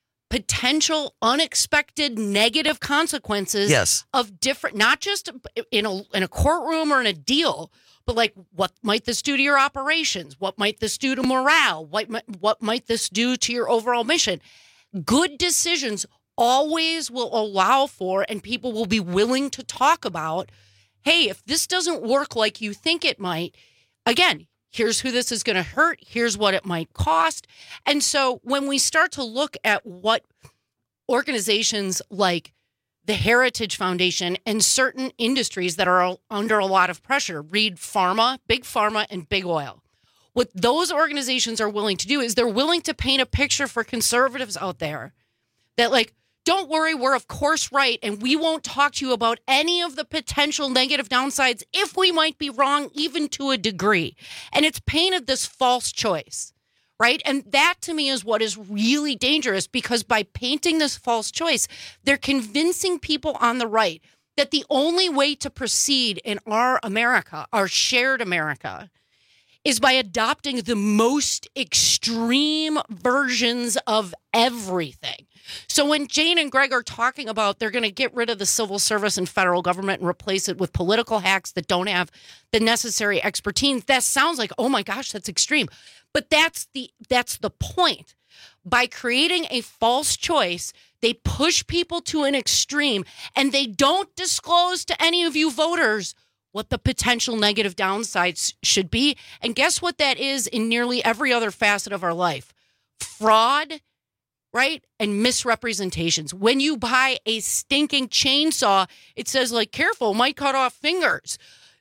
G: potential unexpected negative consequences
N: yes.
G: of different, not just in a in a courtroom or in a deal, but like, what might this do to your operations? What might this do to morale? What might, what might this do to your overall mission? Good decisions always will allow for, and people will be willing to talk about, hey, if this doesn't work like you think it might, again, here's who this is going to hurt. Here's what it might cost. And so when we start to look at what organizations like the Heritage Foundation and certain industries that are under a lot of pressure, read pharma, big pharma, and big oil. What those organizations are willing to do is they're willing to paint a picture for conservatives out there that, like, don't worry, we're of course right, and we won't talk to you about any of the potential negative downsides if we might be wrong, even to a degree. And it's painted this false choice, right? And that, to me, is what is really dangerous, because by painting this false choice, they're convincing people on the right that the only way to proceed in our America, our shared America, is by adopting the most extreme versions of everything. So when Jane and Greg are talking about they're going to get rid of the civil service and federal government and replace it with political hacks that don't have the necessary expertise, that sounds like, oh my gosh, that's extreme. But that's the that's the point. By creating a false choice, they push people to an extreme, and they don't disclose to any of you voters what the potential negative downsides should be. And guess what that is in nearly every other facet of our life? Fraud, right? And misrepresentations. When you buy a stinking chainsaw, it says, like, careful, might cut off fingers.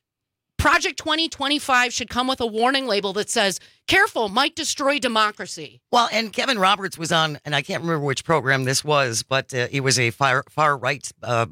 G: Project twenty twenty-five should come with a warning label that says, careful, might destroy democracy.
N: Well, and Kevin Roberts was on, and I can't remember which program this was, but uh, it was a far, far right uh,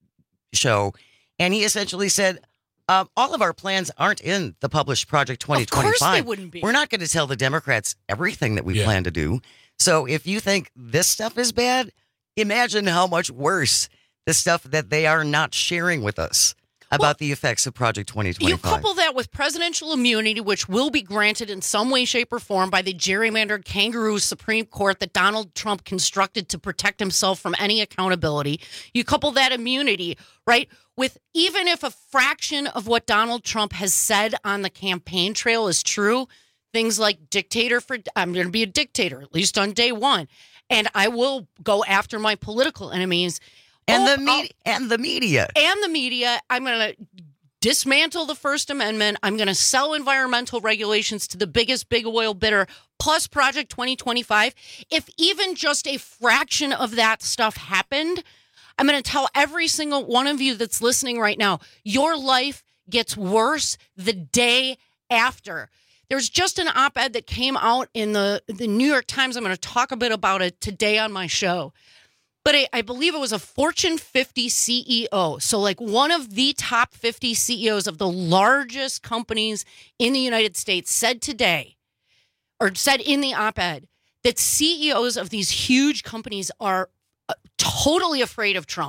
N: show. And he essentially said, uh, all of our plans aren't in the published Project twenty twenty-five.
G: Of course they wouldn't be.
N: We're not going to tell the Democrats everything that we
O: Yeah.
N: plan to do. So if you think this stuff is bad, imagine how much worse the stuff that they are not sharing with us about well, the effects of Project twenty twenty-five.
G: You couple that with presidential immunity, which will be granted in some way, shape, or form by the gerrymandered kangaroo Supreme Court that Donald Trump constructed to protect himself from any accountability. You couple that immunity, right, with even if a fraction of what Donald Trump has said on the campaign trail is true, things like dictator for, I'm going to be a dictator, at least on day one, and I will go after my political enemies.
N: And
G: oh,
N: the media, oh, and the media,
G: and the media. I'm going to dismantle the First Amendment. I'm going to sell environmental regulations to the biggest big oil bidder, plus Project twenty twenty-five. If even just a fraction of that stuff happened, I'm going to tell every single one of you that's listening right now, your life gets worse the day after. There's just an op-ed that came out in the, the New York Times. I'm going to talk a bit about it today on my show. But I, I believe it was a Fortune fifty C E O. So like one of the top fifty C E Os of the largest companies in the United States said today, or said in the op-ed, that C E Os of these huge companies are uh, totally afraid of Trump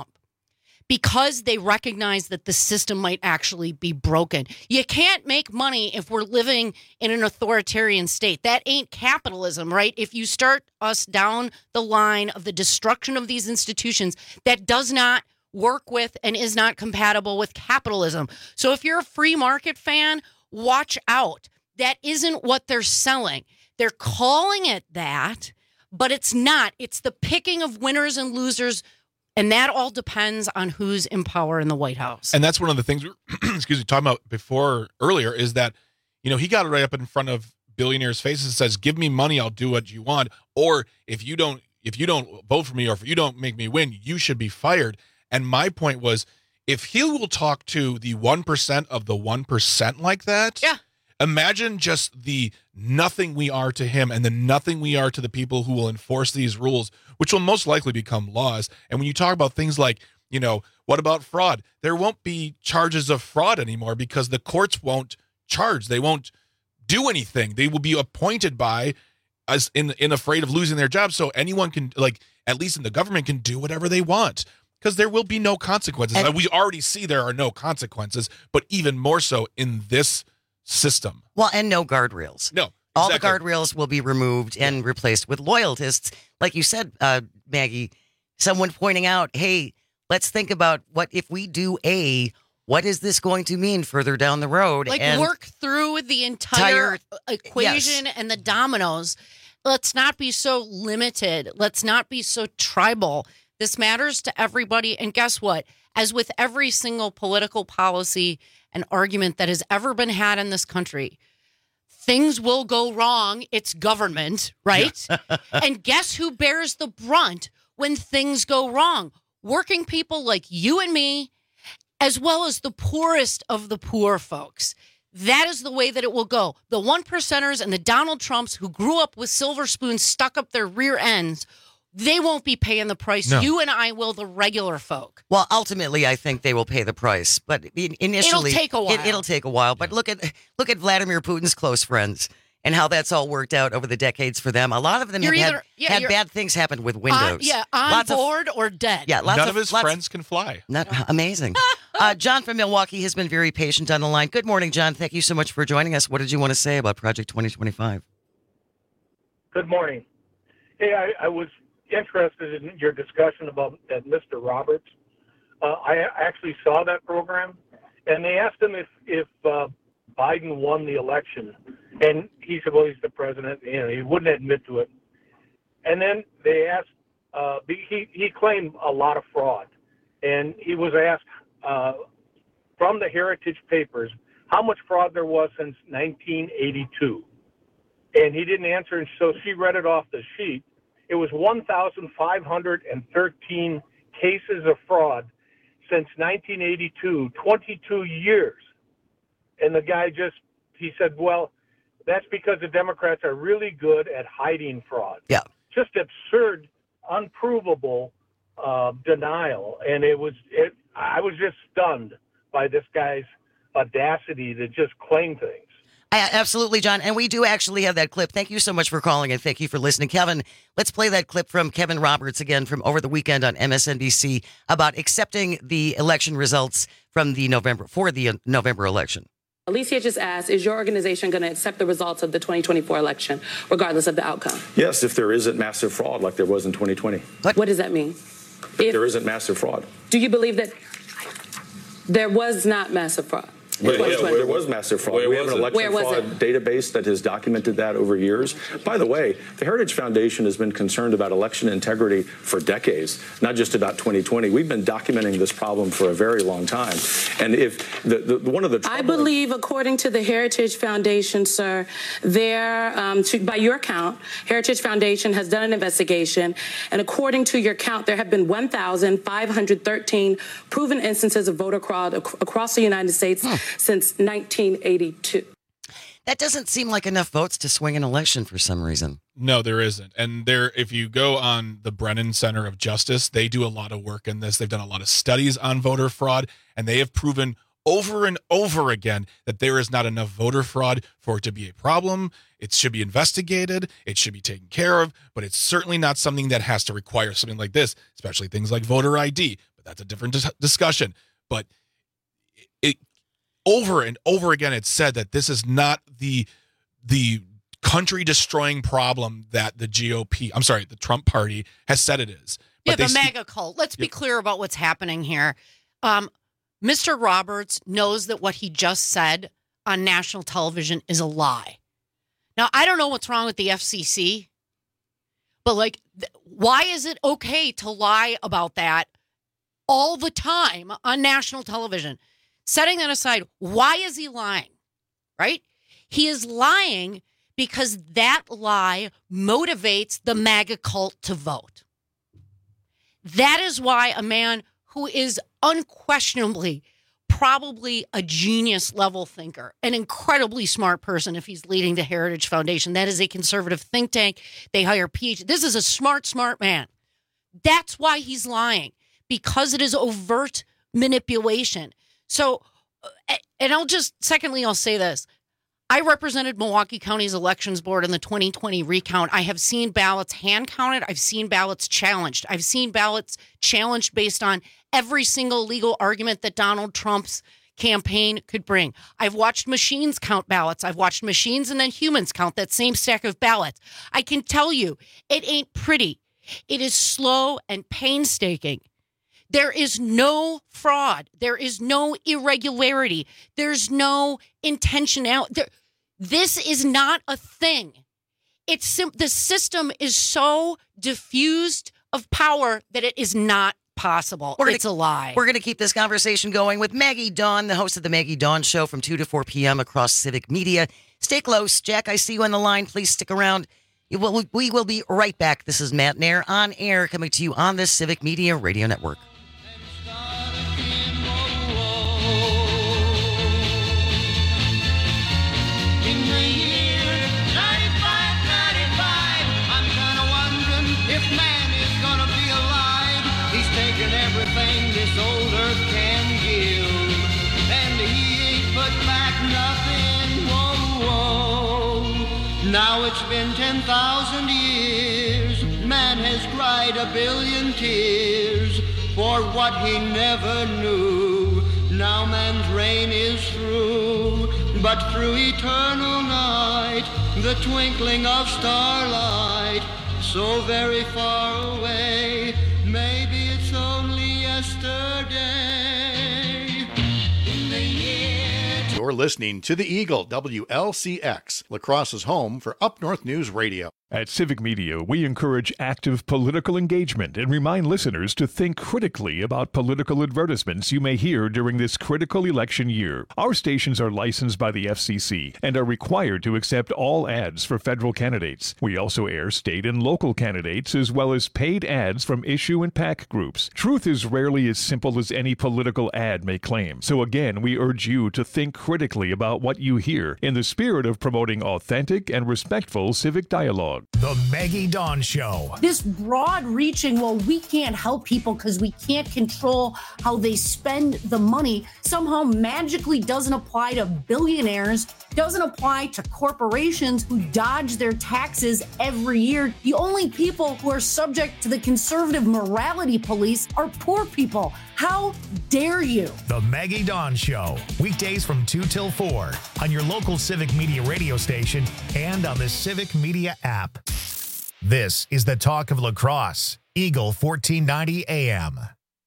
G: because they recognize that the system might actually be broken. You can't make money if we're living in an authoritarian state. That ain't capitalism, right? If you start us down the line of the destruction of these institutions, that does not work with and is not compatible with capitalism. So if you're a free market fan, watch out. That isn't what they're selling. They're calling it that, but it's not. It's the picking of winners and losers. And that all depends on who's in power in the White House.
O: And that's one of the things we were, excuse me, talking about before earlier is that, you know, he got it right up in front of billionaires' faces and says, give me money, I'll do what you want. Or if you don't, if you don't vote for me or if you don't make me win, you should be fired. And my point was, if he will talk to the one percent of the one percent like that,
G: yeah.
O: Imagine just the nothing we are to him and the nothing we are to the people who will enforce these rules, which will most likely become laws. And when you talk about things like, you know, what about fraud? There won't be charges of fraud anymore because the courts won't charge. They won't do anything. They will be appointed by us in, in afraid of losing their jobs. So anyone can, like, at least in the government, can do whatever they want because there will be no consequences. And we already see there are no consequences, but even more so in this system.
N: Well, and no guardrails.
O: No.
N: All
O: exactly.
N: the guardrails will be removed and replaced with loyalists. Like you said, uh, Maggie, someone pointing out, hey, let's think about what if we do A, what is this going to mean further down the road?
G: Like
N: and
G: work through the entire
N: entire,
G: equation
N: yes.
G: and the dominoes. Let's not be so limited. Let's not be so tribal. This matters to everybody. And guess what? As with every single political policy and argument that has ever been had in this country, things will go wrong. It's government, right? Yeah. And guess who bears the brunt when things go wrong? Working people like you and me, as well as the poorest of the poor folks. That is the way that it will go. The one percenters and the Donald Trumps who grew up with silver spoons stuck up their rear ends, they won't be paying the price.
N: No.
G: You and I will, the regular folk.
N: Well, ultimately, I think they will pay the price, but initially,
G: it'll take a while.
N: It, it'll take a while. But look at look at Vladimir Putin's close friends and how that's all worked out over the decades for them. A lot of them
G: You're
N: have
G: either,
N: had,
G: yeah,
N: had bad things happen with Windows.
G: On, yeah, on
N: lots
G: board
N: of,
G: or dead.
N: Yeah, lots
O: none
N: of,
O: of his
N: lots,
O: friends can fly.
N: Not amazing. uh, John from Milwaukee has been very patient on the line. Good morning, John. Thank you so much for joining us. What did you want to say about Project twenty twenty-five?
I: Good morning. Hey, I, I was interested in your discussion about that Mister Roberts. Uh, I actually saw that program, and they asked him if if uh, Biden won the election, and he said, "Well, he's the president." You know, he wouldn't admit to it. And then they asked, uh, he he claimed a lot of fraud, and he was asked, uh, from the Heritage Papers how much fraud there was since nineteen eighty-two. And he didn't answer, and so she read it off the sheet. It was one thousand five hundred thirteen cases of fraud since nineteen eighty-two, twenty-two years. And the guy just, he said, well, that's because the Democrats are really good at hiding fraud.
N: Yeah.
I: Just absurd, unprovable uh, denial. And it was, it, I was just stunned by this guy's audacity to just claim things.
N: Uh, absolutely, John. And we do actually have that clip. Thank you so much for calling and thank you for listening. Kevin, let's play that clip from Kevin Roberts again from over the weekend on M S N B C about accepting the election results from the November for the uh, November election.
K: Alicia just asked, is your organization going to accept the results of the twenty twenty-four election, regardless of the outcome?
Q: Yes, if there isn't massive fraud like there was in twenty twenty.
K: What, what does that mean?
Q: If, if there isn't massive fraud.
K: Do you believe that there was not massive fraud?
Q: But yeah, there was massive fraud.
K: Where
Q: we have an election fraud
K: it?
Q: database that has documented that over years. By the way, the Heritage Foundation has been concerned about election integrity for decades, not just about twenty twenty. We've been documenting this problem for a very long time. And if the, the one of the
K: I believe, according to the Heritage Foundation, sir, there, um, to, by your count, Heritage Foundation has done an investigation, and according to your count, there have been one thousand five hundred thirteen proven instances of voter fraud ac- across the United States. Huh. Since nineteen eighty-two.
N: That doesn't seem like enough votes to swing an election for some reason.
O: No, there isn't. And there, if you go on the Brennan Center of Justice, they do a lot of work in this. They've done a lot of studies on voter fraud, and they have proven over and over again that there is not enough voter fraud for it to be a problem. It should be investigated. It should be taken care of, but it's certainly not something that has to require something like this, especially things like voter I D. But that's a different dis- discussion. But it over and over again, it's said that this is not the the country-destroying problem that the G O P, I'm sorry, the Trump party has said it is.
G: Yeah,
O: But
G: the
O: they
G: MAGA cult. Let's be clear about what's happening here. Um, Mister Roberts knows that what he just said on national television is a lie. Now, I don't know what's wrong with the F C C, but like, th- why is it okay to lie about that all the time on national television? Setting that aside, why is he lying, right? He is lying because that lie motivates the MAGA cult to vote. That is why a man who is unquestionably probably a genius level thinker, an incredibly smart person if he's leading the Heritage Foundation. That is a conservative think tank. They hire P H D. This is a smart, smart man. That's why he's lying, because it is overt manipulation. So, and I'll just, secondly, I'll say this. I represented Milwaukee County's elections board in the twenty twenty recount. I have seen ballots hand counted. I've seen ballots challenged. I've seen ballots challenged based on every single legal argument that Donald Trump's campaign could bring. I've watched machines count ballots. I've watched machines and then humans count that same stack of ballots. I can tell you, it ain't pretty. It is slow and painstaking. There is no fraud. There is no irregularity. There's no intentionality. There, this is not a thing. It's sim- the system is so diffused of power that it is not possible.
N: We're
G: it's
N: gonna,
G: a lie.
N: We're going to keep this conversation going with Maggie Dawn, the host of the Maggie Dawn Show from two to four p.m. across Civic Media. Stay close. Jack, I see you on the line. Please stick around. You will, we will be right back. This is Matt Nair on air, coming to you on the Civic Media Radio Network.
R: In the year ninety-five ninety-five, I'm kinda wondering if man is gonna be alive. He's taken everything this old earth can give, and he ain't put back nothing. Whoa, whoa. Now it's been ten thousand years. Man has cried a billion tears for what he never knew. Now man's reign is through. But through eternal night, the twinkling of starlight, so very far away, maybe it's only yesterday. In the year
M: You're listening to The Eagle, W L C X, La Crosse's home for Up North News Radio. At Civic Media, we encourage active political engagement and remind listeners to think critically about political advertisements you may hear during this critical election year. Our stations are licensed by the F C C and are required to accept all ads for federal candidates. We also air state and local candidates as well as paid ads from issue and PAC groups. Truth is rarely as simple as any political ad may claim. So again, we urge you to think critically about what you hear in the spirit of promoting authentic and respectful civic dialogue.
A: The Maggie Dawn Show.
P: This broad reaching, well, we can't help people because we can't control how they spend the money, somehow magically doesn't apply to billionaires, doesn't apply to corporations who dodge their taxes every year. The only people who are subject to the conservative morality police are poor people. How dare you?
A: The Maggie Dawn Show. Weekdays from two till four on your local Civic Media radio station and on the Civic Media app. This is the talk of La Crosse, Eagle fourteen ninety A M.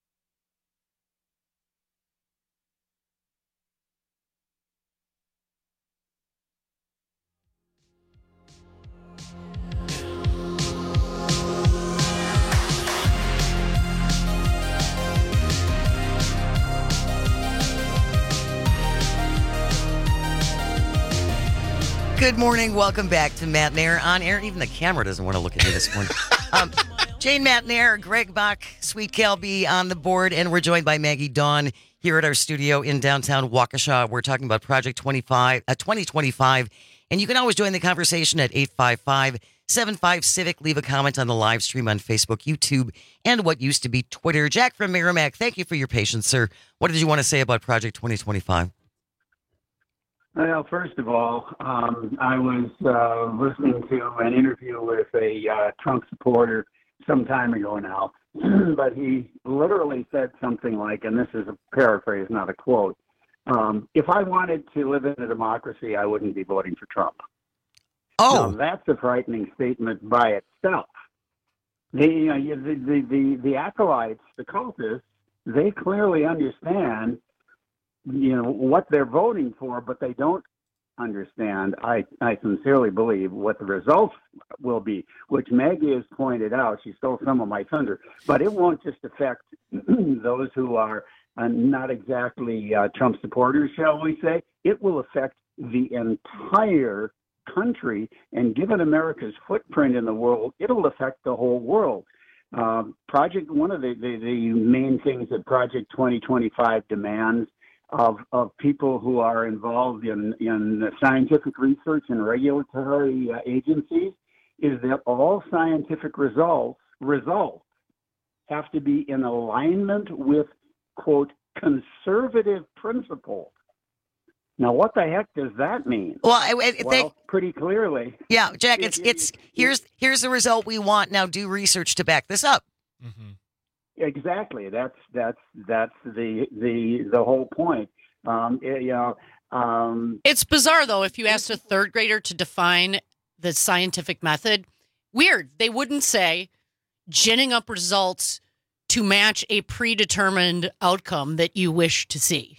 N: Good morning. Welcome back to Matt Nair on air. Even the camera doesn't want to look at me this morning. Um, Jane Matt Nair, Greg Bach, Sweet Calby on the board, and we're joined by Maggie Dawn here at our studio in downtown Waukesha. We're talking about Project twenty-five, uh, twenty twenty-five, and you can always join the conversation at eight five five, seven five, Civic. Leave a comment on the live stream on Facebook, YouTube, and what used to be Twitter. Jack from Merrimack, thank you for your patience, sir. What did you want to say about Project twenty twenty-five?
S: Well, first of all, um, I was uh, listening to an interview with a uh, Trump supporter some time ago now, but he literally said something like, and this is a paraphrase, not a quote, um, if I wanted to live in a democracy, I wouldn't be voting for Trump.
N: Oh.
S: Now, that's a frightening statement by itself. The, you know, the, the, the, the acolytes, the cultists, they clearly understand you know, what they're voting for, but they don't understand, I, I sincerely believe, what the results will be, which Maggie has pointed out. She stole some of my thunder, but it won't just affect those who are uh, not exactly uh, Trump supporters, shall we say. It will affect the entire country, and given America's footprint in the world, it'll affect the whole world. Uh, Project, one of the, the, the main things that Project twenty twenty-five demands Of, of people who are involved in, in scientific research and regulatory uh, agencies is that all scientific results results have to be in alignment with, quote, conservative principles. Now, what the heck does that mean?
N: Well, I, I,
S: well
N: they,
S: pretty clearly.
N: Yeah, Jack, it's it's here's here's the result we want. Now do research to back this up.
S: Mm-hmm. Exactly. That's that's that's the the the whole point. Um, it, you know, um,
G: it's bizarre though. If you asked a third grader to define the scientific method, weird. They wouldn't say ginning up results to match a predetermined outcome that you wish to see.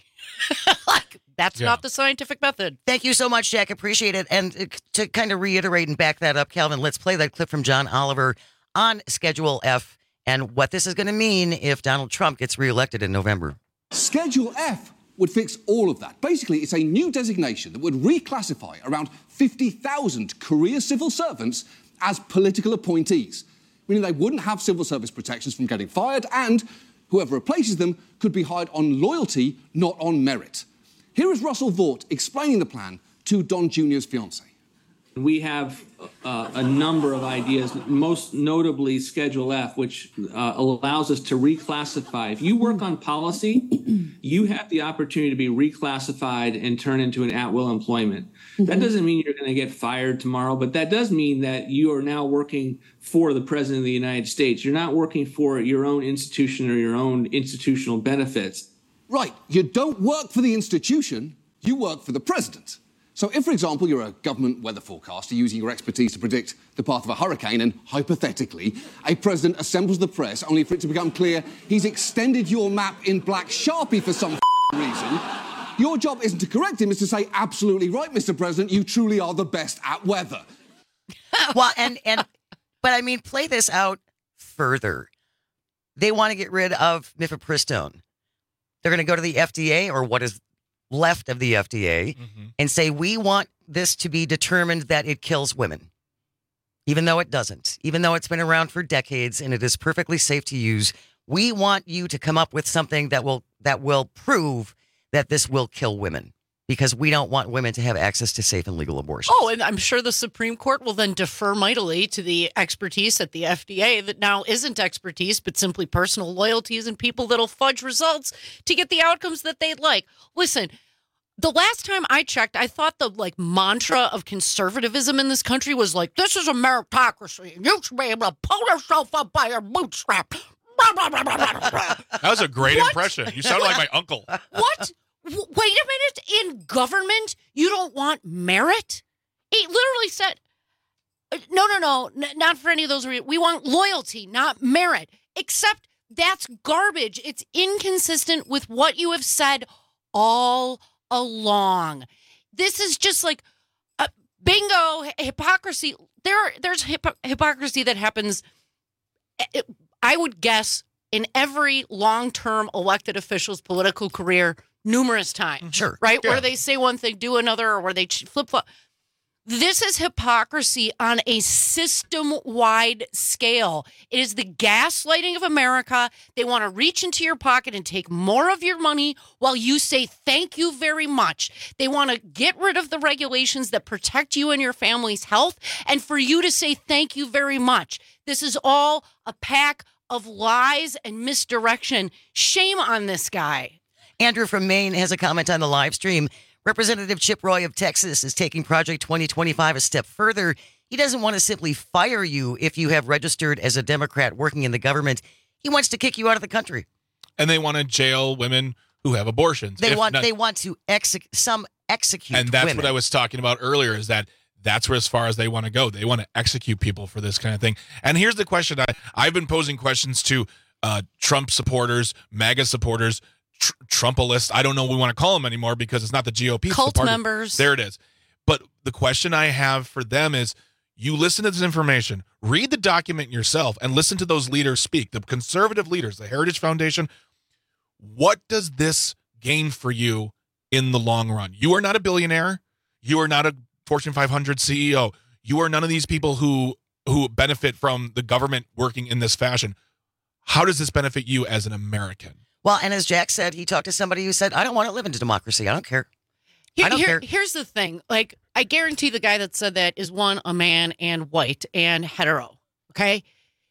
G: Like that's yeah. not the scientific method.
N: Thank you so much, Jack. Appreciate it. And to kind of reiterate and back that up, Calvin, let's play that clip from John Oliver on Schedule F. And what this is going to mean if Donald Trump gets reelected in November.
V: Schedule F would fix all of that. Basically, it's a new designation that would reclassify around fifty thousand career civil servants as political appointees, meaning they wouldn't have civil service protections from getting fired, and whoever replaces them could be hired on loyalty, not on merit. Here is Russell Vought explaining the plan to Don Junior's fiancée.
T: We have uh, a number of ideas, most notably Schedule F, which uh, allows us to reclassify. If you work on policy, you have the opportunity to be reclassified and turn into an at-will employment. Mm-hmm. That doesn't mean you're going to get fired tomorrow, but that does mean that you are now working for the President of the United States. You're not working for your own institution or your own institutional benefits.
V: Right. You don't work for the institution, you work for the President. So if, for example, you're a government weather forecaster using your expertise to predict the path of a hurricane and, hypothetically, a president assembles the press only for it to become clear he's extended your map in black Sharpie for some reason, your job isn't to correct him, it's to say, absolutely right, Mister President, you truly are the best at weather.
N: Well, and, and, but I mean, play this out further. They want to get rid of mifepristone. They're going to go to the F D A, or what is left of the F D A, mm-hmm. and say, we want this to be determined that it kills women. Even though it doesn't, even though it's been around for decades and it is perfectly safe to use, we want you to come up with something that will that will prove that this will kill women, because we don't want women to have access to safe and legal abortion.
G: Oh, and I'm sure the Supreme Court will then defer mightily to the expertise at the F D A that now isn't expertise, but simply personal loyalties and people that'll fudge results to get the outcomes that they'd like. Listen, the last time I checked, I thought the like mantra of conservatism in this country was like, this is a meritocracy, and you should be able to pull yourself up by your bootstrap.
O: That was a great
G: What?
O: impression. You sound like my uncle.
G: What? W- Wait a minute. In government, you don't want merit? He literally said, uh, no, no, no, n- not for any of those reasons. We want loyalty, not merit. Except that's garbage. It's inconsistent with what you have said all along. This is just like uh, bingo, h- hypocrisy. There, there's hip- hypocrisy that happens, it, I would guess, in every long-term elected official's political career numerous times.
N: Sure.
G: Right?
N: Yeah.
G: Where they say one thing, do another, or where they ch- flip-flop. This is hypocrisy on a system-wide scale. It is the gaslighting of America. They want to reach into your pocket and take more of your money while you say thank you very much. They want to get rid of the regulations that protect you and your family's health, and for you to say thank you very much. This is all a pack of lies and misdirection. Shame on this guy.
N: Andrew from Maine has a comment on the live stream. Representative Chip Roy of Texas is taking Project twenty twenty-five a step further. He doesn't want to simply fire you if you have registered as a Democrat working in the government. He wants to kick you out of the country.
O: And they want to jail women who have abortions.
N: They
O: If
N: want
O: not-
N: they want to execute some execute
O: and that's
N: women.
O: what I was talking about earlier, is that that's where as far as they want to go. They want to execute people for this kind of thing. And here's the question. I, I've been posing questions to uh, Trump supporters, MAGA supporters, tr- Trumpalists. I don't know what we want to call them anymore because it's not the G O P. It's the
G: Cult
O: party.
G: members.
O: There it is. But the question I have for them is, you listen to this information, read the document yourself, and listen to those leaders speak, the conservative leaders, the Heritage Foundation. What does this gain for you in the long run? You are not a billionaire. You are not a Fortune five hundred C E O. You are none of these people who who benefit from the government working in this fashion. How does this benefit you as an American?
N: Well, and as Jack said, he talked to somebody who said, I don't want to live in democracy. I don't care.
G: Here-
N: I don't
G: here-
N: care.
G: Here's the thing. Like, I guarantee the guy that said that is one, a man and white and hetero. Okay.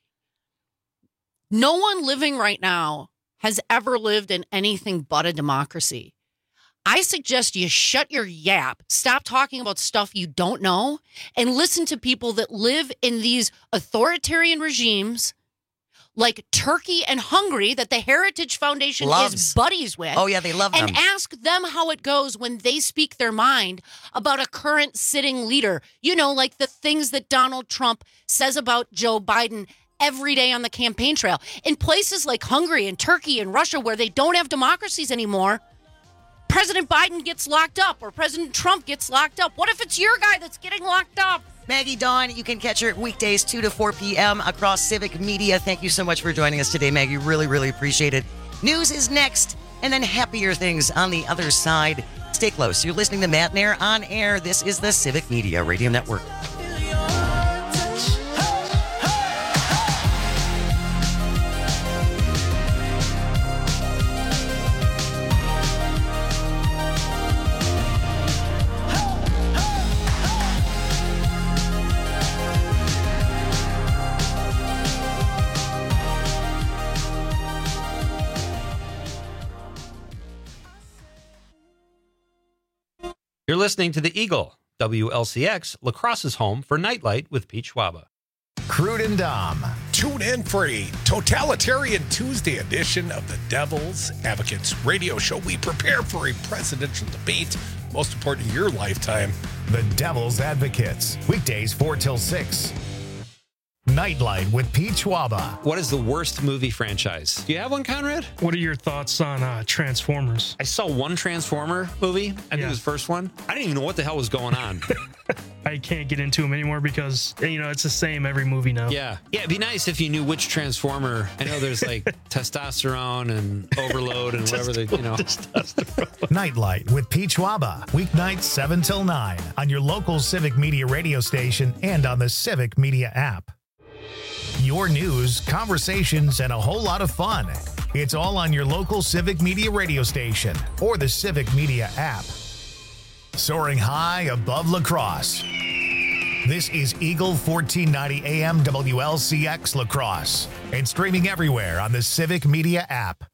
G: No one living right now has ever lived in anything but a democracy. I suggest you shut your yap, stop talking about stuff you don't know, and listen to people that live in these authoritarian regimes like Turkey and Hungary that the Heritage Foundation
N: Loves.
G: is buddies with.
N: Oh, yeah, they love
G: and
N: them.
G: ask them how it goes when they speak their mind about a current sitting leader. You know, like the things that Donald Trump says about Joe Biden every day on the campaign trail. In places like Hungary and Turkey and Russia where they don't have democracies anymore, President Biden gets locked up or President Trump gets locked up. What if it's your guy that's getting locked up?
N: Maggie Dawn, you can catch her weekdays two to four p.m. across Civic Media. Thank you so much for joining us today, Maggie. Really, really appreciate it. News is next, and then happier things on the other side. Stay close. You're listening to Matt Nair on air. This is the Civic Media Radio Network.
L: You're listening to The Eagle, W L C X, La Crosse's home for Nightlight with Pete Schwaba.
A: Crude and Dom.
B: Tune in for a totalitarian Tuesday edition of the Devil's Advocates radio show. We prepare for a presidential debate, most important in your lifetime.
A: The Devil's Advocates. Weekdays four till six. Nightlight with Pete Schwaba.
L: What is the worst movie franchise? Do you have one, Conrad?
C: What are your thoughts on uh, Transformers?
L: I saw one Transformer movie. I think
C: Yeah.
L: it was the first one. I didn't even know what the hell was going on.
C: I can't get into them anymore because, you know, it's the same every movie now.
L: Yeah. Yeah, it'd be nice if you knew which Transformer. I know there's like testosterone and overload and whatever they, you know.
A: Nightlight with Pete Schwaba. Weeknights seven till nine on your local Civic Media radio station and on the Civic Media app. Your news, conversations, and a whole lot of fun. It's all on your local Civic Media radio station or the Civic Media app. Soaring high above La Crosse. This is Eagle fourteen ninety A M W L C X La Crosse and streaming everywhere on the Civic Media app.